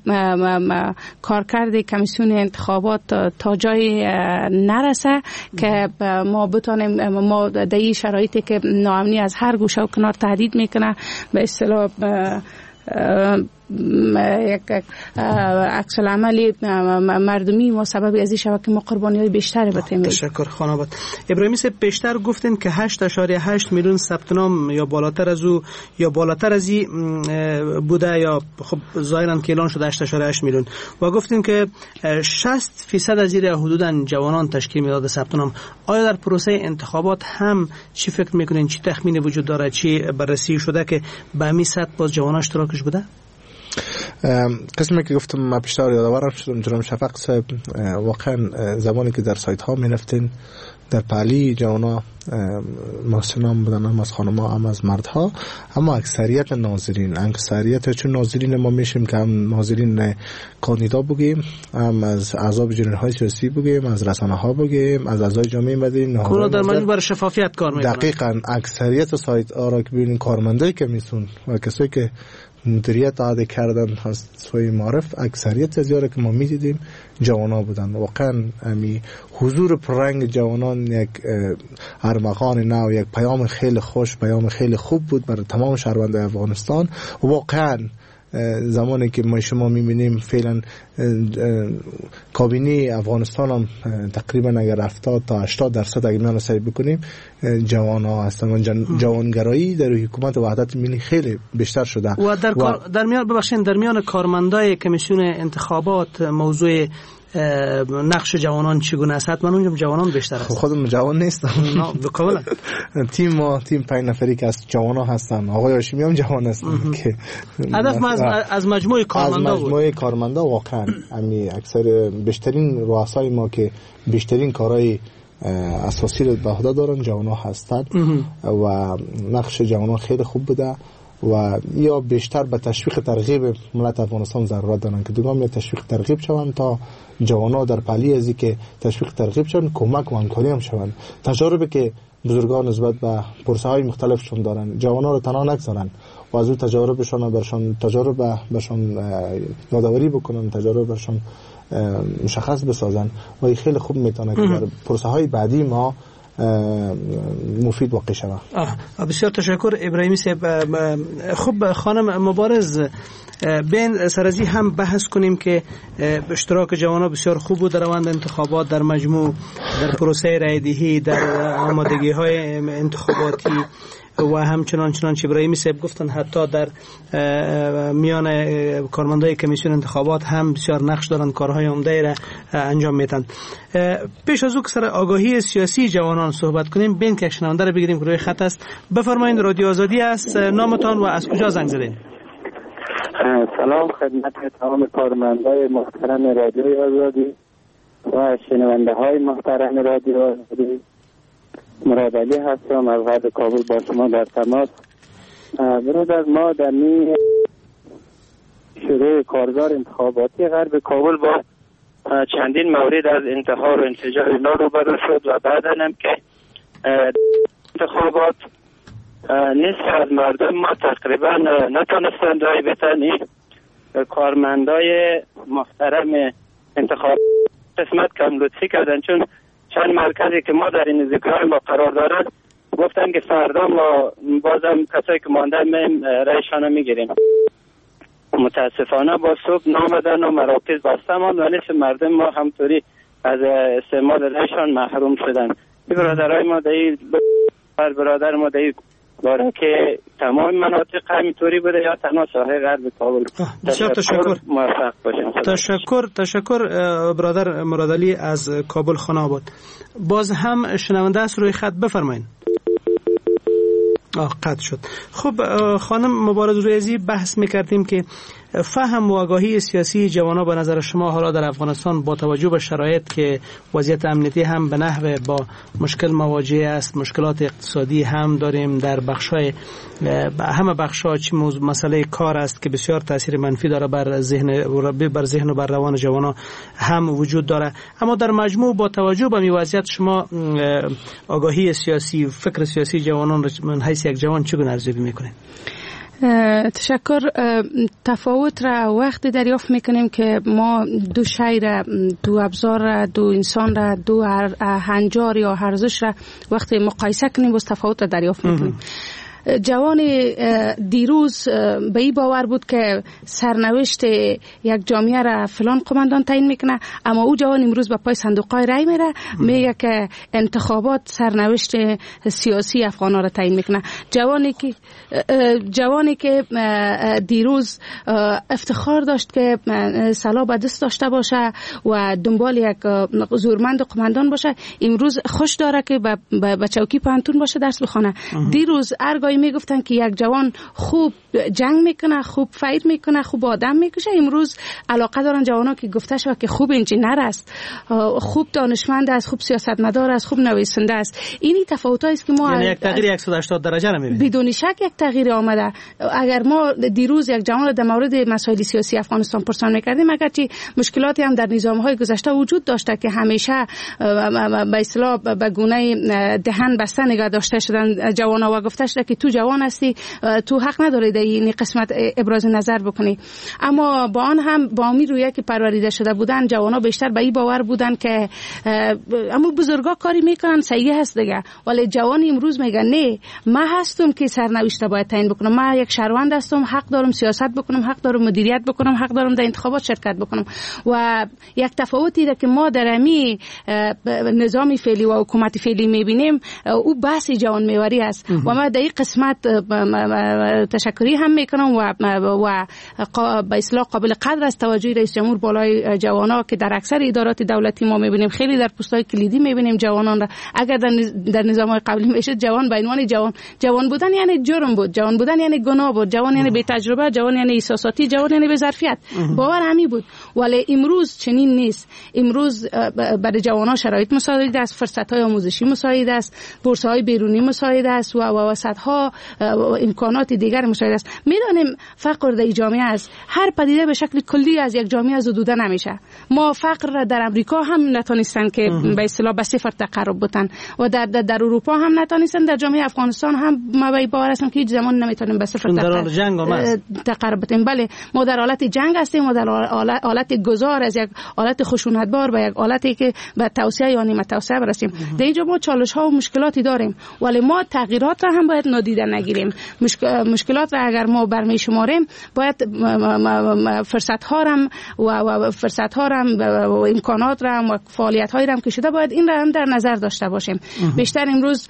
کارکرد کمیسیون انتخابات تا جای نرسه که ما بتونیم ما در این شرایطی که ناامنی از هر گوشه و کنار تهدید میکنه به اصطلاح یک عکس العملی مردمی ما سبب از این شود که ما قربانی‌های بیشتری بتیم. تشکر خانم آباد. ابراهیمی صاحب پیشتر گفتین که هشت اشاریه هشت میلیون ثبت نام یا بالاتر از او یا بالاتر از این بوده یا خب ظاهرا که اعلان شده هشت اشاریه هشت میلیون و گفتین که شصت درصد از این حدوداً جوانان تشکیل میداد ثبت نام. آیا در پروسه انتخابات هم چی فکر میکنین، چی تخمینی وجود داره، چی بررسی شده که به همین سطح باز جوانان اشتراکش بوده؟ قسمی که گفتم ما پیشتر یادآورم شدم جناب شفق صاحب، واقعا زمانی که در سایت ها می رفتین در پلی جوانا محسنان بودن، هم از خانم ها هم از مرد ها، اما اکثریت ناظرین اکثریت چون ناظرین ما میشیم که هم ناظرین کاندیدا بگیم، هم از اعضاب جریان های سیاسی بگیم، از رسانه ها بگیم، از اعضای جامعه مدنی، کلا در مجموع برای شفافیت کار میکنن. دقیقاً اکثریت سایت ها را که ببینین کارمندای کمیسیون و کسایی که مدیریت عاده کردن از سوی معرف، اکثریت از یاره که ما میدیدیم جوانا بودن. واقعا امی حضور پررنگ جوانان یک ارمغان نو، یک پیام خیلی خوش، پیام خیلی خوب بود برای تمام شهروندان افغانستان. واقعا زمانی که ما شما میبینیم فعلا کابینه افغانستان هم تقریبا اگر هفتاد تا هشتاد درصد اگر میان سعی بکنیم جوان ها هستن، جوانگرایی در حکومت وحدت ملی خیلی بیشتر شده. و در, و در میان ببخشید در میان کارمندای کمیسیون انتخابات موضوع نقش جوانان چگونه است؟ حتما اونجا جوانان بیشتر است. خودم جوان نیستم. نه کاملا. تیم ما تیم پنج نفری که از جوانا هستن، آقای هاشمی هم جوان هستن که هدف ما از از مجموعه کارمندا از مجموعه کارمندا واقعا امی اکثر بیشترین رؤسای ما که بیشترین کارهای اساسی رو به عهده دارن جوانا هستن و نقش جوانا خیلی خوب بوده و یا بیشتر به تشویق ترغیب ملت افغانستان ضرورت دارن که دوگام یا تشویق ترغیب شوند تا جوانا در پلی ازی که تشویق ترغیب شوند کمک و همکاری هم شوند. تجاربی که بزرگان نسبت به پرسه های مختلفشون دارن جوانا رو تنها نگذارن و از اون تجاربشون برشان تجارب برشان یادآوری بکنن، تجارب برشان مشخص بسازن و این خیلی خوب میتونه که در پرسه های بعدی ما مفید واقع شود. بسیار تشکر ابراهیمی صاحب. خب خانم مبارز، بین سرازی هم بحث کنیم که اشتراک جوانان بسیار خوب بود در روند انتخابات، در مجموع در پروسه رای دهی، در آمادگی های انتخاباتی و همچنان چنان که ابراهیمی صاحب گفتن حتی در میان کارمندای کمیسیون انتخابات هم بسیار نقش دارن، کارهای عمده را انجام میدن. پیش از او که سر آگاهی سیاسی جوانان صحبت کنیم، بین که شنونده را بگیریم که روی خط است. بفرمایید، رادیو آزادی است، نامتان و از کجا زنگ زدین؟ سلام خدمت تمام کارمندای محترم رادیو آزادی و شنونده های محترم رادیو آزادی. مراد علی هستم از غرب کابل با شما در تماس. برادر، ما در می شروع کارزار انتخاباتی غرب کابل با چندین مورد از انتحار و انفجار اینا روبرو شد و بعدا هم که انتخابات نصف از مردم ما تقریبا نتونستند رای بدن. کارمندای محترم انتخاب قسمت کم لطفی کردن، چون چند مرکزی که ما در این ذکرهای ما قرار دارد گفتن که فردا ما بازم کسایی که ماندن میم رایشان میگیریم. متاسفانه با صبح نامدن و مراکز بسته ماند و نصف مردم ما همطوری از استعمال رایشان محروم شدن. برادرای ما دایی بر برادر ما دایی باره که تمام مناطق همینطوری بوده یا تنها ساحه غرب کابل. بسیار تشکر. موفق باشین. تشکر تشکر برادر مراد علی از کابل خانه آباد. باز هم شنونده است روی خط، بفرمایید. آه قطع شد. خب خانم مبارز ریاضی، بحث میکردیم که فهم و آگاهی سیاسی جوانان به نظر شما حالا در افغانستان با توجه به شرایط که وضعیت امنیتی هم به نحو با مشکل مواجه است، مشکلات اقتصادی هم داریم در بخشای همه بخشا، چه مسئله کار است که بسیار تاثیر منفی داره بر ذهن بر ذهن و بر روان جوانان هم وجود داره، اما در مجموع با توجه به این وضعیت شما آگاهی سیاسی، فکر سیاسی جوانان من حیث یک جوان چگونه ارزیابی میکنید؟ تشکر. تفاوت را وقتی دریافت میکنیم که ما دو شی را، دو ابزار را، دو انسان را، دو هنجار یا ارزش را وقتی مقایسه کنیم باز تفاوت را دریافت میکنیم. جوان دیروز به این باور بود که سرنوشت یک جامعه را فلان قماندان تعیین میکنه، اما او جوان امروز به پای صندوق‌های رای میره میگه که انتخابات سرنوشت سیاسی افغانا را تعیین میکنه. جوانی که جوانی که دیروز افتخار داشت که سلاح به دست داشته باشه و دنبال یک زورمند قماندان باشه، امروز خوش داره که به چوکی پانتون باشه درس بخونه. دیروز ارگای میگفتن که یک جوان خوب جنگ میکنه، خوب فاید میکنه، خوب آدم میکشه، امروز علاقه دارن جوانا که گفته شود که خوب انجینر است، خوب دانشمند است، خوب سیاستمدار است، خوب نویسنده است. اینی تفاوتایی است که ما یعنی یک تغییر صد و هشتاد درجه نمیبینیم. بدون شک یک تغییر آمده. اگر ما دیروز یک جوان در مورد مسائل سیاسی افغانستان پرسان میکردیم، اگرچه مشکلاتی هم در نظام‌های گذشته وجود داشته که همیشه به اصطلاح به گونه دهن بسته نگاه داشته شدن جوانا و گفته شده که تو جوان هستی، تو حق نداری در این قسمت ابراز نظر بکنی. اما با آن هم با امید رویه که پروریده شده بودن، جوانا بیشتر به این باور بودن که اما بزرگا کاری میکنن صحیح هست دیگه، ولی جوان امروز میگن نه، من هستم که سرنوشت باید تعیین بکنم، من یک شهروند هستم، حق دارم سیاست بکنم، حق دارم مدیریت بکنم، حق دارم در انتخابات شرکت بکنم. و یک تفاوتی ده که ما در امی نظام فعلی و حکومت فعلی میبینیم، او بحث جوان میوری است. و ما در این قسمت تشکری هم میکنم و و به اصطلاح قابل قدر است توجه رئیس جمهور بالای جوانا که در اکثر ادارات دولتی ما میبینیم خیلی در پست‌های کلیدی میبینیم جوانان را. اگر در در نظام‌های قبلی میشد جوان به عنوان جوان جوان بودن یعنی جرم بود، جوان بودن یعنی گناه بود، جوان یعنی بی تجربه، جوان یعنی احساساتی، جوان یعنی بی ظرفیت. باور همین بود. ولی امروز چنین نیست. امروز برای جوانان شرایط مساعد است، فرصت‌های آموزشی مساعد است، بورس‌های بیرونی مساعد است و وسط‌ها امکانات دیگر مساعد است. میدانیم فقر در جامعه است. هر پدیده به شکل کلی از یک جامعه زدوده نمیشه. ما فقر را در امریکا هم نتونستن که به اصطلاح به صفر تقرب بتن و در در, در اروپا هم نتونستن، در جامعه افغانستان هم ما به باور هستم که هیچ زمان نمیتونیم به صفر تقرب تقرب بتیم. بله ما در حالت جنگ هستیم و در حالت گذار از یک حالت خشونتبار به یک حالتی که به توسعه یا نیمه توسعه برسیم. در اینجا ما چالش ها و مشکلاتی داریم، ولی ما تغییرات را هم باید نادیده نگیریم. مشکلات را اگر ما برمی شماریم باید فرصت ها هم و فرصت ها هم و امکانات را هم و فعالیت هایی را هم که شده باید این را هم در نظر داشته باشیم. بیشتر امروز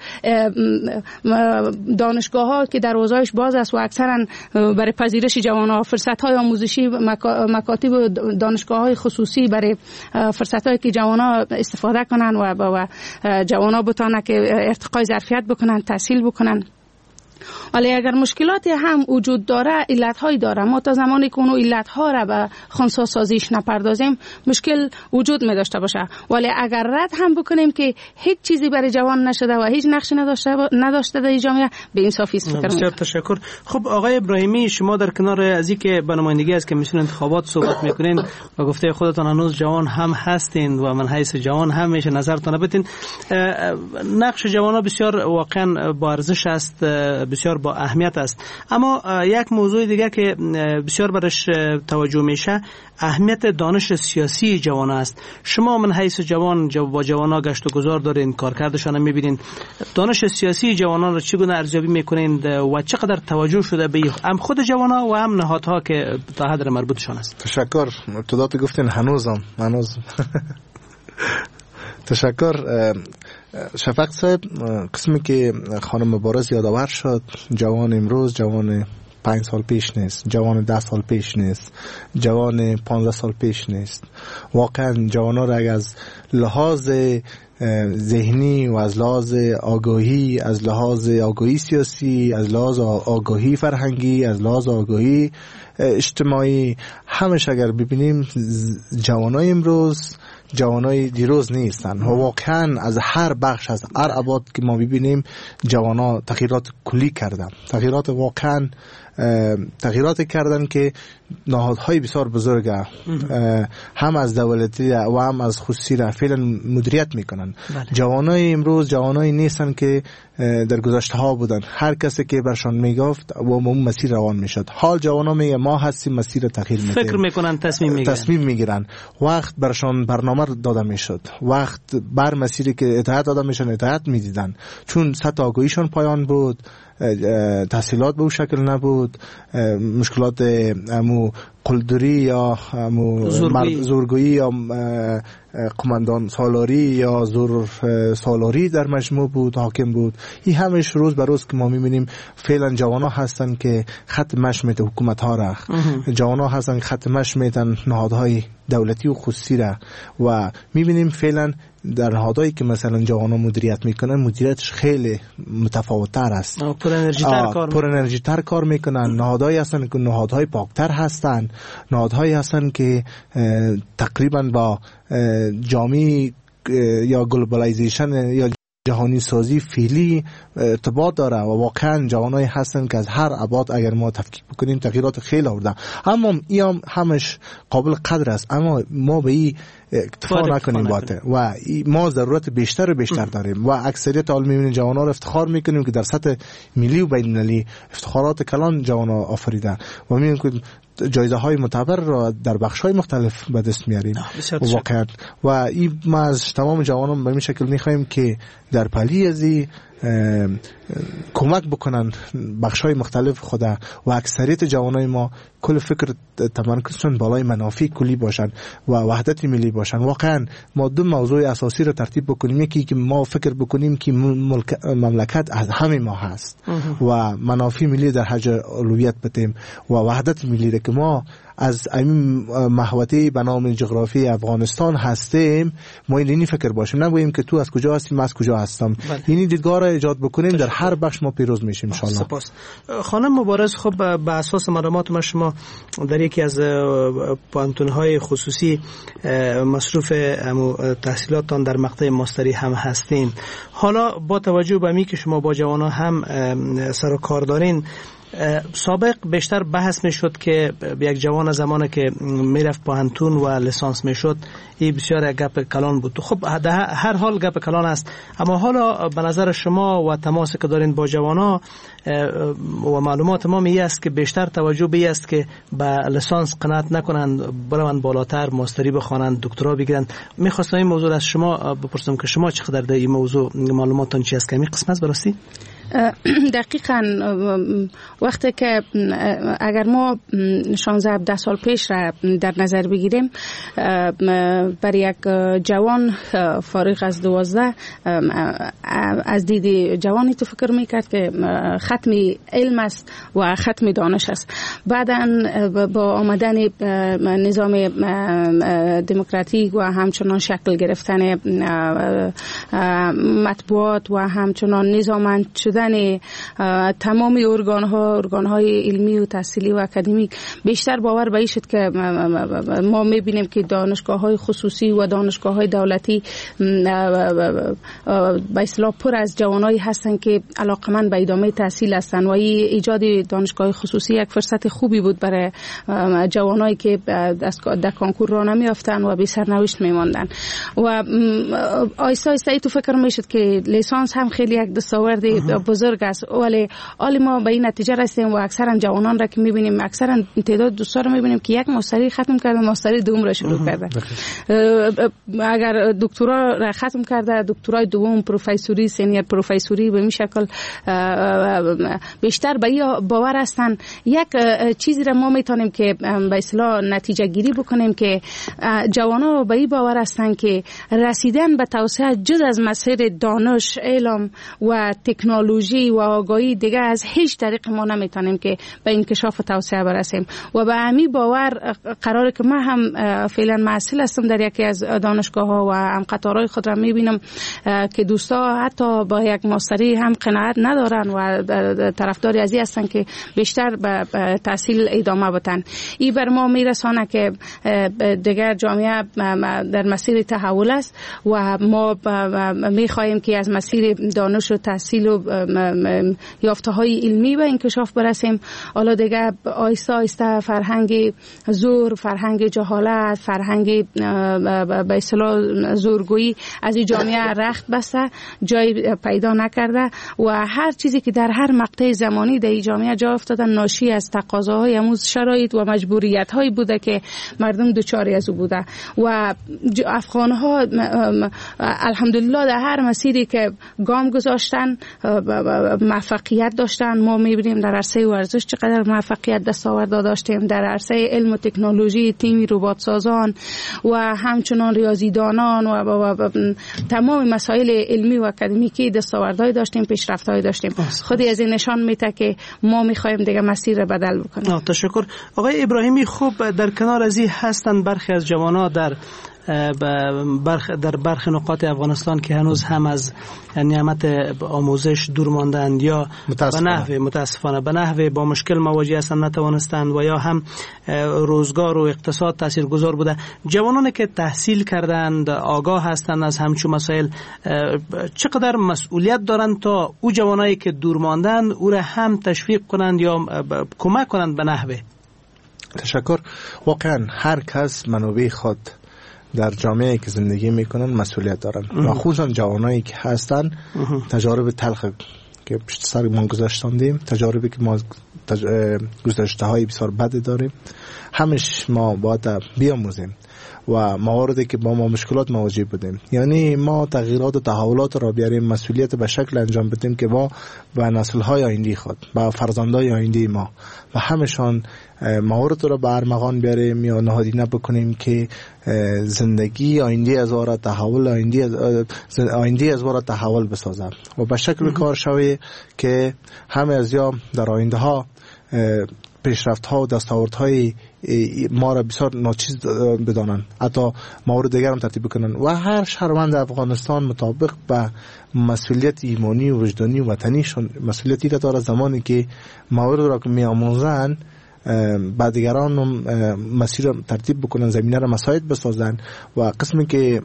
دانشگاه ها که دروازه‌اش باز است و اکثرا برای پذیرش جوانان فرصت های آموزشی، مکاتب و دانشگاه های خصوصی برای فرصت هایی که جوانان استفاده کنن و با جوانان بتونن که ارتقای ظرفیت بکنن، تحصیل بکنن. ولی اگر مشکلاتی هم وجود داره، علت‌هایی داره، ما تا زمانی که اونو علت‌ها را به خنثی سازیش نپردازیم مشکل وجود می داشته باشه. ولی اگر رد هم بکنیم که هیچ چیزی برای جوان نشده و هیچ نقشی نداشته نداشته در جامعه، به انصافی است فکر بسیار تشکر. خب آقای ابراهیمی، شما در کنار از اینکه به نمایندگی از کمیسیون انتخابات صحبت میکنین و گفته خودتان هنوز جوان هم هستین و من حیث جوان هم میشه نظرتون بدین، نقش جوانان بسیار واقعا با ارزش است، بسیار با اهمیت است. اما یک موضوع دیگه که بسیار برش توجه میشه اهمیت دانش سیاسی جوان است. شما من حیث جوان با جوانا گشت و گذار دارین، کارکردشان هم میبینین، دانش سیاسی جوانان رو چگونه ارزیابی میکنین و چقدر توجه شده به هم خود جوانا و هم نهادها که تا حد مربوطشان است؟ تشکر. ابتدا گفتین هنوزم هنوز تشکر. شفق صاحب، قسمی که خانم مبارز یادآور شد، جوان امروز جوان پنج سال پیش نیست، جوان ده سال پیش نیست، جوان پانزده سال پیش نیست. واقعا جوانا را از لحاظ ذهنی و از لحاظ آگاهی، از لحاظ آگاهی سیاسی، از لحاظ آگاهی فرهنگی، از لحاظ آگاهی اجتماعی، همش اگر ببینیم جوانای امروز جوانای دیروز نیستن. واقعا از هر بخش، از هر ابعاد که ما ببینیم جوانا تغییرات کلی کردن، تغییرات واقعا تغییرات کردن که نهادهای بسیار بزرگه هم از دولتی و هم از خصوصی را فعلا مدیریت میکنن. بله. جوانای امروز جوانای نیستن که در گذشته ها بودن، هر کسی که برشان میگفت و اون مسیر روان میشد. حال جوانا میگه ما هستیم مسیر تغییر میدیم، فکر میکنن، تصمیم میگیرن تصمیم میگیرن وقت برشان برنامه داده میشد، وقت بر مسیری که اطاعت داده میشن اطاعت میدیدن، چون سطح آگاهیشون پایان بود، تحصیلات به اون شکل نبود، مشکلات امو قلدری یا امو زورگویی یا قماندان سالاری یا زور سالاری در مجموع بود، حاکم بود. این همش روز به روز که ما میبینیم فعلا جوانا هستن که خط مشی میتن حکومت ها را، جوانا هستن که خط مشی میتن نهادهای دولتی و خصوصی را، و میبینیم فعلا در نهادهایی که مثلا جوانا مدیریت میکنن مدیریتش خیلی متفاوت تر است، پر انرژی تر کار پر انرژی تر کار میکنن. نهادهایی هستن که نهادهای پاکتر هستن، نهادهایی هستن که تقریبا با جامعه یا گلوبالایزیشن یا جهانی سازی فعلی ارتباط داره و واقعا جوانایی هستن که از هر ابعاد اگر ما تفکیک بکنیم تغییرات خیلی آورده. اما این همش قابل قدر است، اما ما به این اکتفا نکنیم باته و ما ضرورت بیشتر و بیشتر داریم و اکثریت حال میبینیم جوانان رو افتخار میکنیم که در سطح ملی و بین المللی افتخارات کلان جوانان آفریدن و میبینیم که جایزه های معتبر را در بخش های مختلف به دست میاریم واقعا. و این ما از تمام جوانان به این شکل میخوایم که در پلی ازی کمک بکنن بخش های مختلف خدا و اکثریت جوانای ما کل فکر تمرکزشون بالای منافع کلی باشن و وحدت ملی باشن. واقعا ما دو موضوع اساسی رو ترتیب بکنیم، یکی که ما فکر بکنیم که مملکت از همه ما هست و منافع ملی در حج اولویت بدیم و وحدت ملی رو که ما از این محوطه به نام جغرافی افغانستان هستیم ما اینی فکر باشیم، نگوییم که تو از کجا هستی من از کجا هستم. یعنی دیدگاه را ایجاد بکنیم، در هر بخش ما پیروز میشیم ان شاء الله. سپاس. خانم مبارز، خب به اساس معلومات ما شما در یکی از پانتون‌های خصوصی مصروف تحصیلاتتان در مقطع ماستری هم هستین. حالا با توجه به می که شما با جوانان هم سر و کار دارین، سابق بیشتر بحث میشد که یک جوان زمانی که میرفت پانتون و لیسانس میشد این بسیار گپ کلان بود. خب هر حال گپ کلان است، اما حالا به نظر شما و تماسی که دارین با جوانا و معلومات ما می است که بیشتر توجه به است که به لیسانس قناعت نکنند، بروند بالاتر ماستری بخوانند، دکترا بگیرند. میخواستم این موضوع از شما بپرسم که شما چقدر در این موضوع معلوماتتون چی است که همین قسمت است براستی؟ دقیقاً وقتی که اگر ما شانزده هفده سال پیش را در نظر بگیریم، برای یک جوان فارغ از دوازده از دید جوانی تو فکر میکرد که ختم علم است و ختم دانش است. بعداً با آمدن نظام دموکراتیک و همچنان شکل گرفتن مطبوعات و همچنان نظاممند شدن تمام ارگان ها ارگان های علمی و تحصیلی و اکادمیک، بیشتر باور به این شد که ما میبینیم که دانشگاه های خصوصی و دانشگاه های دولتی به اصطلاح پر از جوانایی هستن که علاقمند به ادامه تحصیل هستن و این ایجاد دانشگاه خصوصی یک فرصت خوبی بود برای جوانایی که در کنکور راه نمیافتن و بی سرنوشت میماندن. و آیسته آیسته تو فکر میشد که لیسانس هم خیلی یک دستاورد بزرگ است، ولی حالی ما به این نتیجه رسیدیم و اکثرا جوانان را که میبینیم، اکثرا تعداد دوستا رو میبینیم که یک ماستری ختم کرده، ماستری دوم را شروع کرده. اگر دکترا را ختم کرده، دکترای دوم، پروفسوری، سینیر پروفسوری، به این شکل بیشتر به این باور هستن. یک چیزی را ما میتونیم که به اصطلاح نتیجه گیری بکنیم که جوانان به این باور هستن که رسیدن به توسعه جز از مسیر دانش، علم و تکنولوژی و آگاهی دیگه از هیچ طریق ما نمیتونیم که به انکشاف و توسعه برسیم. و به همین باور قراره که من هم فعلا محصل هستم در یکی از دانشگاه ها و هم قطارهای خود را میبینم که دوستا حتی با یک ماستری هم قناعت ندارن و طرفداری از این هستن که بیشتر به تحصیل ادامه بدن. این بر ما میرسانه که دیگر جامعه در مسیر تحول است و ما میخواهیم که از مسیر دانش و تحصیل و یافته های علمی و انکشاف برسیم. حالا دیگه آیسته آیسته فرهنگ زور، فرهنگ جهالت، فرهنگ به اصطلاح زورگویی از این جامعه رخت بسته، جای پیدا نکرده و هر چیزی که در هر مقطع زمانی در این جامعه جا افتاده ناشی از تقاضاهای امروز شرایط و مجبوریت هایی بوده که مردم دوچاری از او بوده. و افغان ها الحمدلله در هر مسیری که گام گذاشتن موفقیت داشتن. ما میبینیم در عرصه ورزش چقدر موفقیت دستاورد داشتیم، در عرصه علم و تکنولوژی تیمی ربات سازان و همچنان ریاضیدانان و, و, و تمام مسائل علمی و اکادمیکی دستاوردهای داشتیم، پیشرفت‌های داشتیم. خودی از این نشان میده که ما میخوایم دیگه مسیر رو بدل بکنیم. تشکر. آقای ابراهیمی، خوب در کنار از این هستن برخی از جوانان در برخ در برخی نقاط افغانستان که هنوز هم از نعمت آموزش دور ماندند یا به نحوه متاسفانه به نحوه با مشکل مواجه هستند، نتوانستند و یا هم روزگار و اقتصاد تاثیرگذار بوده. جوانانی که تحصیل کردند، آگاه هستند از همچون مسائل، چقدر مسئولیت دارند تا او جوانایی که دور ماندند او را هم تشویق کنند یا کمک کنند به نحوه؟ تشکر. واقعا هر کس منابع خود در جامعه که زندگی میکنن مسئولیت دارن و خصوصا جوانایی که هستن تجارب تلخ که پشت سر ما گذاشتیم، تجاربی که ما تج... گذشته های بسیار بد داریم، همش ما باید بیاموزیم و مواردی که با ما مشکلات مواجه بودیم، یعنی ما تغییرات و تحولات را بیاریم، مسئولیت به شکل انجام بدیم که با به نسل های آینده خود، با فرزندای آینده ما و همشان موارد را به ارمغان بیاریم یا نهادینه بکنیم که زندگی آینده از وارا تحول آینده از آینده از وارا تحول بسازه و به شکل کار شوی که همه از یا در آینده ها پیشرفت ها و دستاورد های ما را بسیار ناچیز بدانند، حتی موارد دیگر هم ترتیب کنند و هر شهروند افغانستان مطابق به مسئولیت ایمانی و وجدانی و وطنیشون مسئولیتی داره. زمانی که موارد را که می آموزند بعد دیگران مسیر ترتیب بکنن، زمینه را مساعد بسازن و قسمی که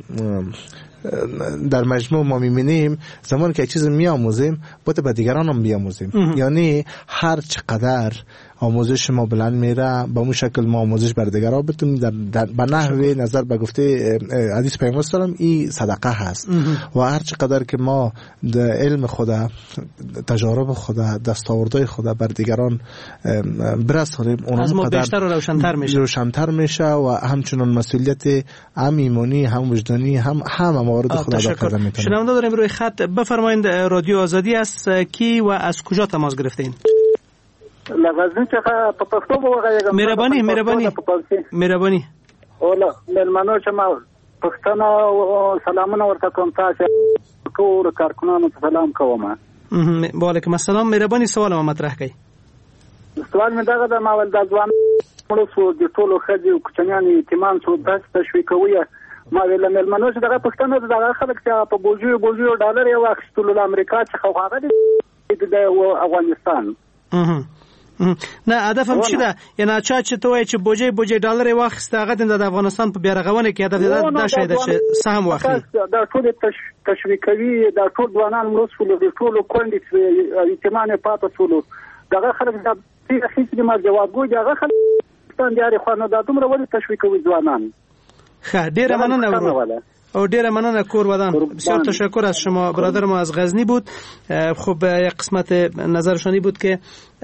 در مجموع ما می‌بینیم زمانی که چیز می‌آموزیم باید به دیگران هم بیاموزیم، یعنی هر چقدر آموزش ما بلند میره به اون شکل ما آموزش بر دیگران بتونیم در, در به نحوه نظر به گفته حدیث پیامبر صلی الله علیه و آله این صدقه هست و هر چقدر که ما علم خود، تجارب خود، دستاوردهای خود بر دیگران برسونیم اون قدر بیشتر و روشن‌تر میشه روشن‌تر میشه و همچنان مسئولیت هم ایمانی هم وجدانی هم هم موارد خود ادا کردن میتونیم. شنونده داریم روی خط، بفرمایید رادیو آزادی است کی و از کجا تماس گرفتین؟ لغزنی چقدر پپستو بوغایگم. مهربانی مهربانی مهربانی. اولا ملمنو چې ما پښتنه او سلامونه ورته کوم، تاسو ټول کارکونانو ته سلام کوم. وعلیکم السلام. مهربانی سوال ما مطرح کړئ. سوال مې دغه د ماول د ځوان مړو سو د ټولو خځې او کوچنیانو اهتمام څو داس تشویقوي. ما ویل ملمنو چې دغه پښتنه دغه خلک چې په بوجو بوجو ډالر یو واخیستلو د امریکا څخه هغه د افغانستان. نه هدفم چی ده؟ یعنی چا چې ته وایې چې بوجه بوجه ډالر واخیسته هغه د افغانستان په بیارغونه کې هدف دا شاید چې سهم واخلي. دا ټول تشویقوي، دا ټول ځوانان مرسول دي، ټول کونډې اهتمام پاتې ټول دغه خلک د هیڅ د ما جواب ګوي دغه خلک ستان دیاري خو نه دا دومره ولې تشویقوي ځوانان. ښه ډیره مننه او ډیره مننه کور ودان. بسیار تشکر از شما. برادر ما از غزنی بود. خب یک قسمت نظرشانی بود که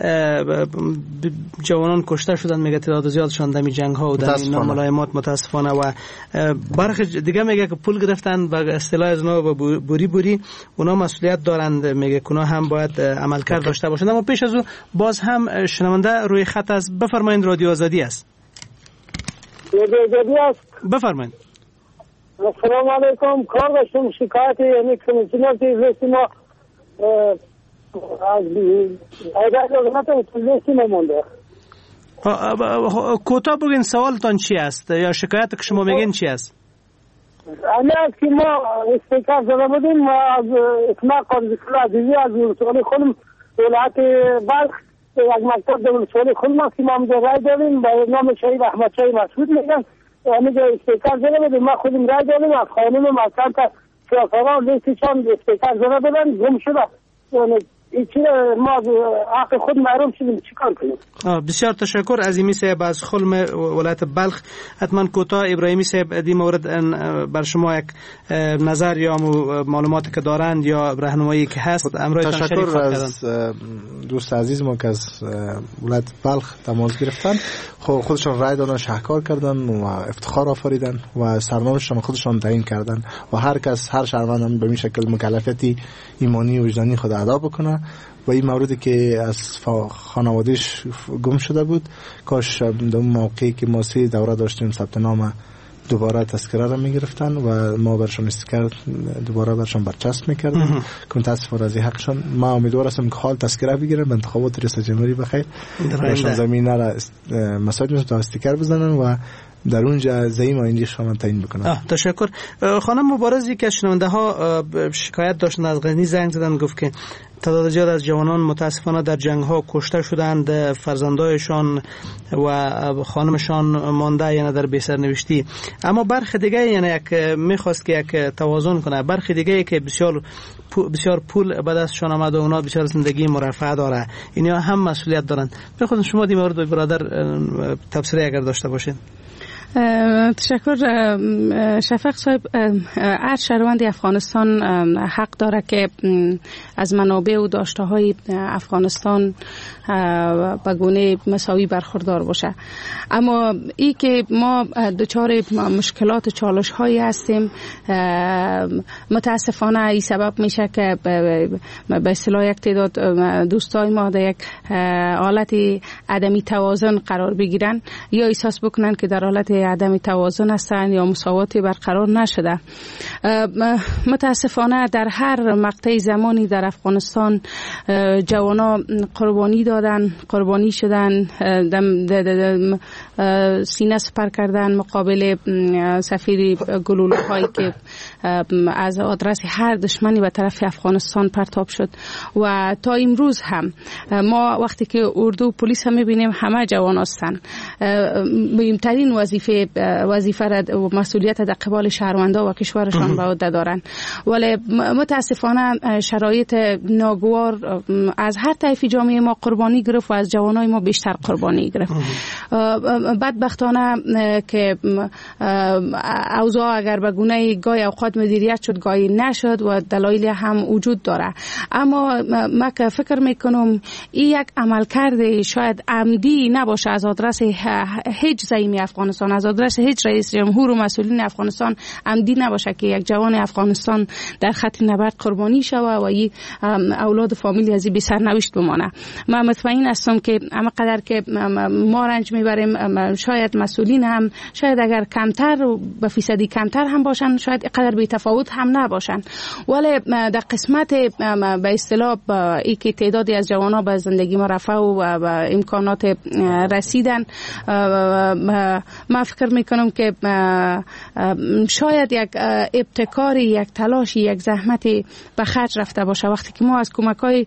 جوانان کشته شدن، میگه تعداد زیادشان در جنگ ها و در این ناملایمات متاسفانه و برخی دیگه میگه که پول گرفتن به اصطلاح از نو بوری بوری اونا مسئولیت دارند، میگه که اونا هم باید عملکرد داشته باشند. اما پیش از او باز هم شنونده روی خط است. بفرمایید رادیو آزادی است. رادیو آزادی است. بفرمایید. السلام علیکم. کار داشتم شکایت یعنی کمیسیونر لیستی ما از ایدار لغنات لیستی نمونده. کوتاه بگین سوالتان چی است یا شکایت که شما میگین چی است؟ اما از که ما استیکار زده بودیم ما از اطلاق قانزیکل عزیزی از ولسوالی خودم ولایت بلخ یک مکتب در ولسوالی خودم است که ما همجا رای داریم با نام شهید احمد شاهی مسعود میگن. همینجا استیکار زده بودیم، ما خودم رای داریم از خانم مکتب تا شوافران لیستی چند استیکار زده بودن گم شده. یعنی این ما حق خود معروم شدیم چیکار کنیم؟ بسیار تشکر عظیمی صاحب از خلم ولایت بلخ. حتما کوتاه ابراهیمی صاحب دی مورد بر شما یک نظر یا معلوماتی که دارند یا راهنمایی که هست امروز تشکر از دوست عزیز ما که از ولایت بلخ تماس گرفتن، خود خودشان رای دادن، شهکار کردن و افتخار آفریدن و سرنوشتشان خودشان تعیین کردن و هر کس هر شهروند هم به این شکل مکلفیتی ایمانی و وجدانی خود ادا بکنه. و این موردی که از خانوادهش گم شده بود، کاش در موقعی که ما سه دوره داشتیم ثبت نام دوباره تذکره را میگرفتن و ما برشان استیکر دوباره برشان برچسب میکردن که متاسفانه از حقشان. ما امیدوار هستم که حال تذکره بگیرن به انتخابات ریاست جمهوری بخیر برشان زمینه را مساعد میشه تا استیکر بزنن و در اونجا زعیم آینده شما تعیین بکنم. تشکر. خانم مبارزی که شنونده ها شکایت داشتن از غنی زنگ زدن، گفت که تعداد زیاد از جوانان متاسفانه در جنگ ها کشته شدند، فرزندایشان و خانمشان مانده یعنی در بی‌سرنوشتی. اما برخی دیگه یعنی یک میخواست که یک توازن کنه، برخی دیگه که بسیار بسیار پول به دستشان آمده و اونا بسیار زندگی مرفه داره، اینا هم مسئولیت دارن. بخواستم شما دی مورد برادر تفسیری اگر داشته باشین. تشکر. شفق صاحب، هر شهروند افغانستان حق داره که از منابع و داشته های افغانستان به گونه مساوی برخوردار باشه. اما ای که ما دچار مشکلات چالش هایی هستیم، متاسفانه این سبب میشه که به اصطلاح یک تعداد دوستای ما در یک حالت عدمی توازن قرار بگیرن یا احساس بکنن که در حالت عدم توازن هستن یا مساواتی برقرار نشده. متاسفانه در هر مقطع زمانی در افغانستان جوانا قربانی دادن، قربانی شدن، دم دم سینه سپر کردن مقابل سفیر گلوله هایی که از آدرس هر دشمنی به طرف افغانستان پرتاب شد. و تا امروز هم ما وقتی که اردو و پلیس هم میبینیم همه جوان هستن، مهمترین وظیفه وظیفه و مسئولیت در قبال شهروندان و کشورشان به عهده دارن. ولی متاسفانه شرایط ناگوار از هر طیف جامعه ما قربانی گرفت و از جوانای ما بیشتر قربانی گرفت. بدبختانه که اوضاع اگر به گونه گاهی اوقات مدیریت شد گاهی نشد و دلایل هم وجود داره. اما ما که فکر میکنم این یک عملکرد شاید عمدی نباشه از آدرس هیچ زعیم افغانستان، از آدرس هیچ رئیس جمهور و مسئولین افغانستان عمدی نباشه که یک جوان افغانستان در خط نبرد قربانی شوه و این اولاد فامیلی از این بی سرنوشت بمانه. من مطمئن هستم که اما قدر که ما رنج میبریم، شاید مسئولین هم شاید اگر کمتر و به فیصدی کمتر هم باشن، شاید قدر بی تفاوت هم نباشن. ولی در قسمت به اصطلاح ای که تعدادی از جوانان به زندگی مرفه و به امکانات رسیدن، من فکر میکنم که شاید یک ابتکاری، یک تلاشی، یک زحمتی به خرج رفته باشه. وقتی که ما از کمک‌های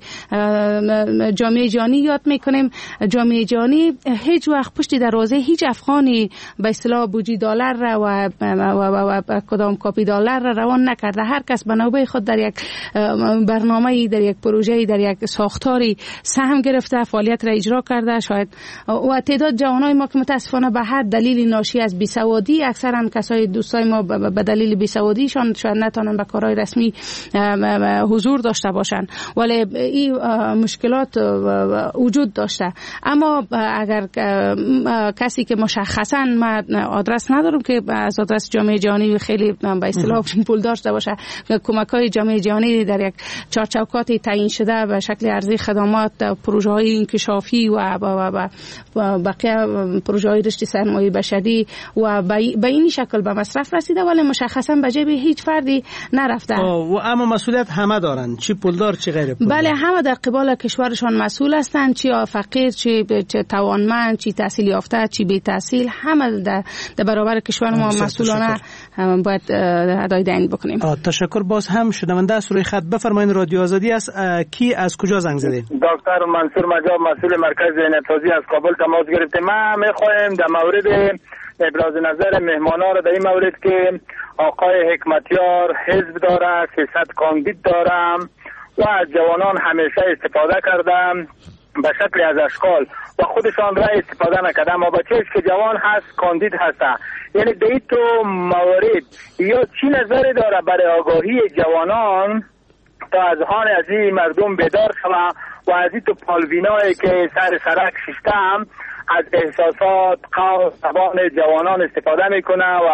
جامعه جهانی یاد میکنیم، جامعه جهانی هیچ وقت پشت دروازه هیچ افغانی به اصطلاح بودجه دلار را و, و, و, و کدام کاپی دلار را روان نکرده. هر کس به نوبه خود در یک برنامه‌ای، در یک پروژه‌ای، در یک ساختاری سهم گرفته، فعالیت را اجرا کرده. شاید و تعداد جوانای ما که متاسفانه به هر دلیل ناشی از بیسوادی، اکثرا کسای دوستای ما به دلیل بیسوادیشان شاید نتونن به کارهای رسمی حضور داشته باشن، ولی این مشکلات وجود داشته. اما اگر کسی که مشخصا ما آدرس ندارم که از آدرس جامعه جهانی خیلی به اصطلاح پول داشته باشه، کمک‌های جامعه جهانی در یک چارچوبات تعیین شده به شکل ارزی خدمات، پروژه‌های انکشافی و بقیه پروژه‌های رشد سرمایه بشری و به این شکل به مصرف رسیده، ولی مشخصا به جیب هیچ فردی نرفته. و اما مسئولیت همه دارن، چی پولدار چی غیر پولدار. بله، همه در قبال کشورشان مسئول هستند، چی فقیر، چی توانمند، چی تحصیل یافته، چی بی تحصیل، همه در برابر کشور ما مسئولانه باید ادای دین بکنیم. تشکر. باز هم شنونده از روی خط بفرمایید. رادیو آزادی است. کی از کجا زنگ زده؟ دکتر منصور مجاب، مسئول مرکز ذهنیت‌سازی از کابل تماس گرفتیم. ما می‌خوایم در مورد ابراز نظر مهمانا را در این مورد که آقای حکمتیار حزب داره، سیاست کاندید دارم و از جوانان همیشه استفاده کردم به شکل از اشکال و خودشان را استفاده نکرده، اما بچهش که جوان هست کاندید هسته. یعنی در این تو موارد یا چی نظری داره برای آگاهی جوانان تا از هان از این مردم بیدار شوه و از این تو پالوینایی که سر سرک ششته هم از احساسات قوم زبان جوانان استفاده میکنه و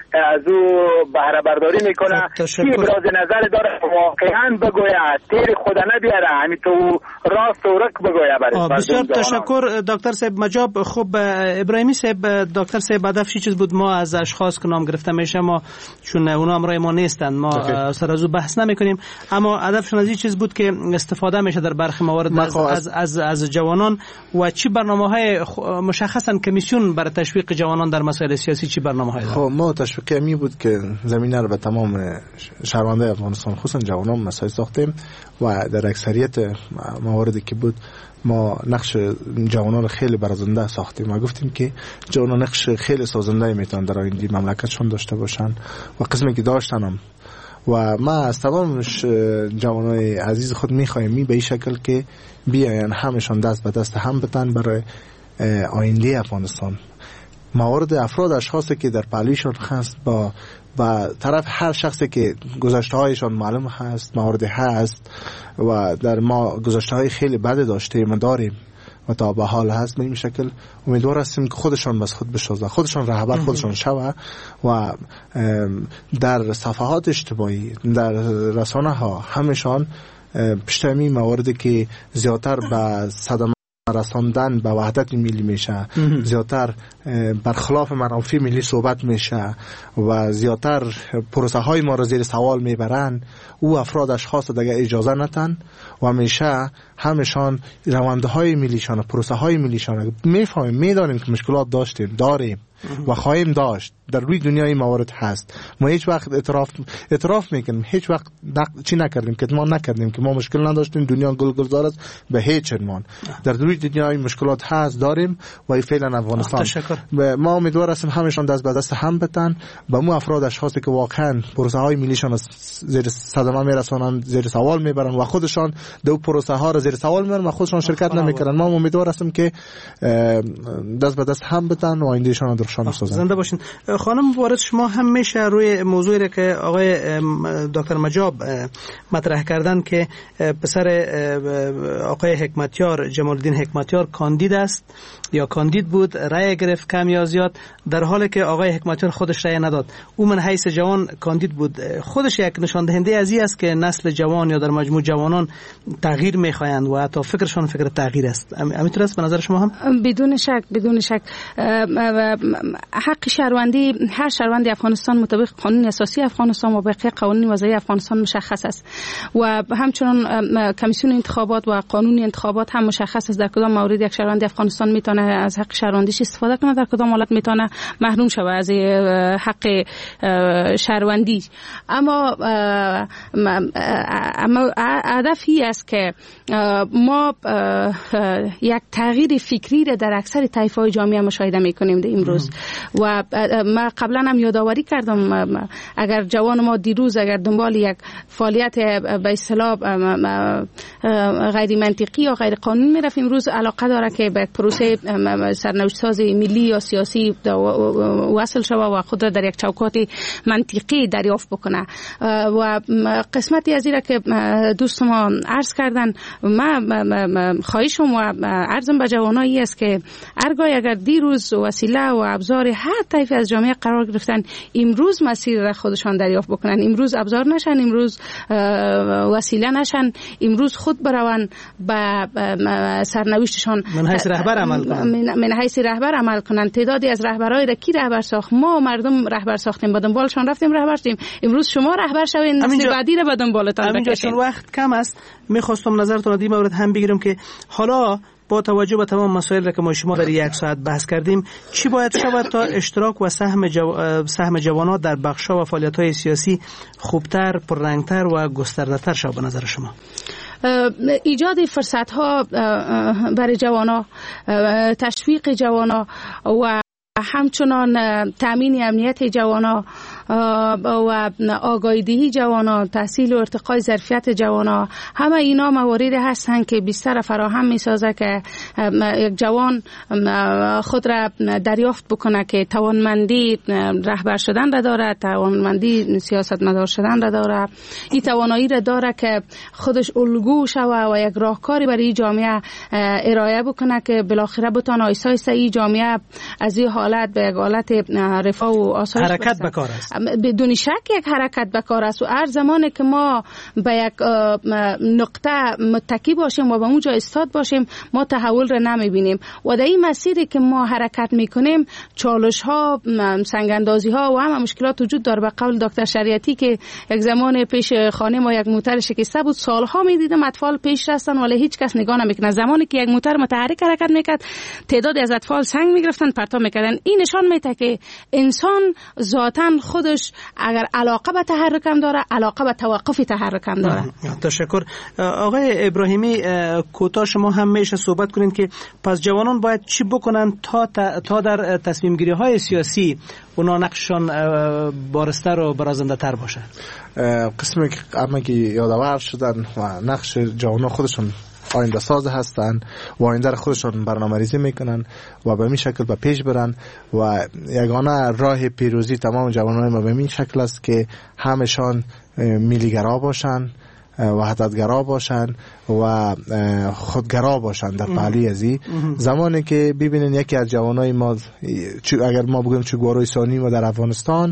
از او بهره برداری میکنه. کی ابراز نظر داره واقعا بگوید، تیر خود نبیاره، همین تو راست و رک بگوید برای. بسیار تشکر دکتر صاحب مجاب. خب ابراهیمی صاحب، دکتر صاحب هدف چی چیز بود؟ ما از اشخاص که نام گرفته میشه ما چون اونا همراه ما نیستن ما سر از او بحث نمیکنیم، اما هدفشون از این چیز بود که استفاده میشه در برخی موارد از از از, از جوانان و چی برنامه‌های مشخصا کمیسیون برای تشویق جوانان در مسائل سیاسی چی برنامه‌های داره؟ خب ما تشویق می بود که زمینه رو به تمام شهروندان افغانستان خصوصا جوانان مسائل ساختیم و در اکثریت مواردی که بود ما نقش جوانان رو خیلی برازنده ساختیم و گفتیم که جوانان نقش خیلی سازنده میتونن در آینده مملکتشون داشته باشن و قسمی که داشتن هم. و ما از تمام جوانای عزیز خود میخوایم می به این شکل که بیاین همشون دست به دست هم بتن برای آینده افغانستان. موارد افراد اشخاصی که در پهلویشون هست با و طرف هر شخصی که گذشته هایشان معلوم هست، موارد هست و در ما گذشته های خیلی بد داشتیم و داریم و تا به حال هست. به این شکل امیدوار هستیم که خودشان بس خود بسازن، خودشان رهبر خودشان شوه و در صفحات اجتماعی در رسانه ها همشان پشتمی مواردی که زیادتر به صدمه رساندن به وحدت ملی میشه، زیادتر برخلاف منافع ملی صحبت میشه و زیادتر پروسه های ما را زیر سوال میبرن، او افراد اشخاص دیگه اجازه نتن و میشه همشان رونده های ملیشان، پروسه های ملیشان میفهمیم، میدانیم که مشکلات داشتیم داریم و خواهیم داشت. در روی دنیای موارد هست. ما هیچ وقت اعتراف اعتراف میکنیم، هیچ وقت چی نکردیم که ما نکردیم که ما مشکل نداشتیم. دنیا گل گلزار است به هیچ عنوان. در روی دنیای مشکلات هست داریم و فعلا افغانستان ما امیدوار هستیم همشان دست به دست هم بتن با مو افراد اشخاصی که واقعا پروسه های ملیشان زیر صدمه میرسونن، زیر سوال میبرن و خودشان دو پروسه ها را زیر سوال میبرن و خودشان شرکت نمیکنن. ما امیدوار هستیم که دست به دست هم بتن و آیندهشان رو درخشان بسازن. زنده باشین. خانم وارد، شما همیشه روی موضوعی که آقای دکتر مجاب مطرح کردن که پسر آقای حکمتیار جمال الدین حکمتیار کاندید است یا کاندید بود، رأی گرفت کم یا زیاد، در حالی که آقای حکمتیار خودش رأی نداد. او من حیث جوان کاندید بود. خودش یک نشان دهنده از این است که نسل جوان یا در مجموع جوانان تغییر می‌خواهند و حتی فکرشان فکر تغییر است. همینطور است به نظر شما هم؟ بدون شک بدون شک حق شهروندی هر شهروند افغانستان مطابق قانون اساسی افغانستان و بقیه قوانین وضعی افغانستان مشخص است و همچنان کمیسیون انتخابات و قانون انتخابات هم مشخص است در کدام مورد یک شهروند افغانستان میتونه از حق شهروندیش استفاده کنه، در کدام حالت میتونه محروم شود از حق شهروندی. اما اما هدفی است که ما یک تغییر فکری را در اکثر طیف‌های جامعه مشاهده میکنیم در امروز و ما قبلا هم یادآوری کردم اگر جوان ما دیروز اگر دنبال یک فعالیت به اصطلاح غیر منطقی یا غیر قانونی میرفت، امروز علاقه داره که به پروسه سرنوشت ساز ملی یا سیاسی وصل شود و خود را در یک چوکات منطقی دریافت بکنه. و قسمتی از این که دوست ما عرض کردن، ما خواهشم و عرضم به جوانایی است که هرگاه اگر دیروز وسیله و ابزار هر طیف از جامعه قرار گرفتن، امروز مسیر را خودشان دریافت بکنن، امروز ابزار نشن، امروز وسیله نشن، امروز خود برون به سرنوشتشان من حیث رهبر عمل کنن من حیث رهبر عمل کنن. تعدادی از رهبرای را کی رهبر ساخت؟ ما مردم رهبر ساختیم، به دنبالشان رفتیم رهبر شدیم. امروز شما رهبر شوین، نسل بعدی را به دنبالتان بکشین. چون وقت کم است میخواستم نظرتون در این مورد هم بگیرم که حالا با توجه به تمام مسائلی که ما شما در یک ساعت بحث کردیم، چی باید شود تا اشتراک و سهم جو... سهم جوانان در بخش‌ها و فعالیت‌های سیاسی خوبتر، پررنگتر و گسترده‌تر شود به نظر شما؟ ایجاد فرصت‌ها برای جوانان، تشویق جوانان و همچنان تامین امنیت جوانان و آگاهی جوانان، تحصیل و ارتقای ظرفیت جوانان، همه اینا مواردی هستند که بیشتر فراهم می‌سازه که یک جوان خود را دریافت بکنه که توانمندی رهبر شدن را داره، توانمندی سیاستمدار شدن را داره، این توانایی را داره که خودش الگو شوه و یک راهکاری برای جامعه ارائه بکنه که بالاخره بتونه آیسته آیسته این جامعه از این حالت به یک حالت رفاه و آسایش حرکت به کار است. بدون شک یک حرکت به کار است و هر زمانی که ما به یک نقطه متکی باشیم و به اونجا استاد باشیم ما تحول را نمیبینیم و در این مسیری که ما حرکت میکنیم چالش ها، سنگ اندازی ها و همه مشکلات وجود داره. به قول دکتر شریعتی که یک زمان پیش خانه ما یک موتر شکسته بود، سالها میدیدم اطفال پیش رفتن ولی هیچ کس نگاه نمیکنه. زمانی که یک موتر متحرک حرکت میکرد تعدادی از اطفال سنگ میگرفتن پرتاب میکردن. این نشان میده که انسان ذاتاً خودش اگر علاقه به تحرکم داره، علاقه به توقف تحرکم داره. تشکر. آقای ابراهیمی، کوتاه شما هم میشه صحبت کنین که پس جوانان باید چی بکنن تا تا در تصمیم گیری های سیاسی اونا نقششان بارستر و برازنده تر باشه؟ قسمی که اما که یادآور شدن و نقش جوانان خودشون آینده ساز هستن و آینده خودشون برنامه ریزی میکنن و به این شکل به پیش برن و یگانه راه پیروزی تمام جوانان ما به این شکل است که همشان ملیگرا باشن، وحدتگرا باشن و خودگرا باشن در پهلوی ازی. زمانی که ببینین یکی از جوانای ما، اگر ما بگیم چوگوارای ثانی ما در افغانستان،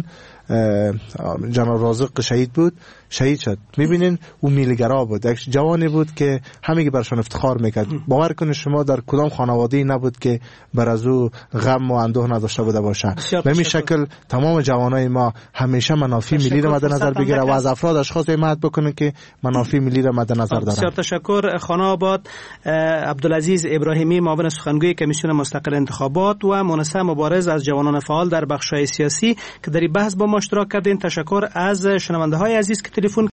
جنرال رازق شهید بود، شهید شد، میبینین او میلگرا بود، یک جوانی بود که همه برشان افتخار میکرد. باور کنید شما در کدام خانواده‌ای نبود که بر از او غم و اندوه نداشته بوده باشه. به این شکل تمام جوانای ما همیشه منافع ملی را مد نظر بگیره و از افراد اشخاص حمایت بکنه که منافع ملی را مد نظر دارن. بسیار تشکر. خانه آباد عبدالعزیز ابراهیمی، معاون سخنگوی کمیسیون مستقل انتخابات و مونس مبارز از جوانان فعال در بخش‌های سیاسی که در این بحث با ما اشتراک کردین. تشکر از شنونده های عزیز که تلفن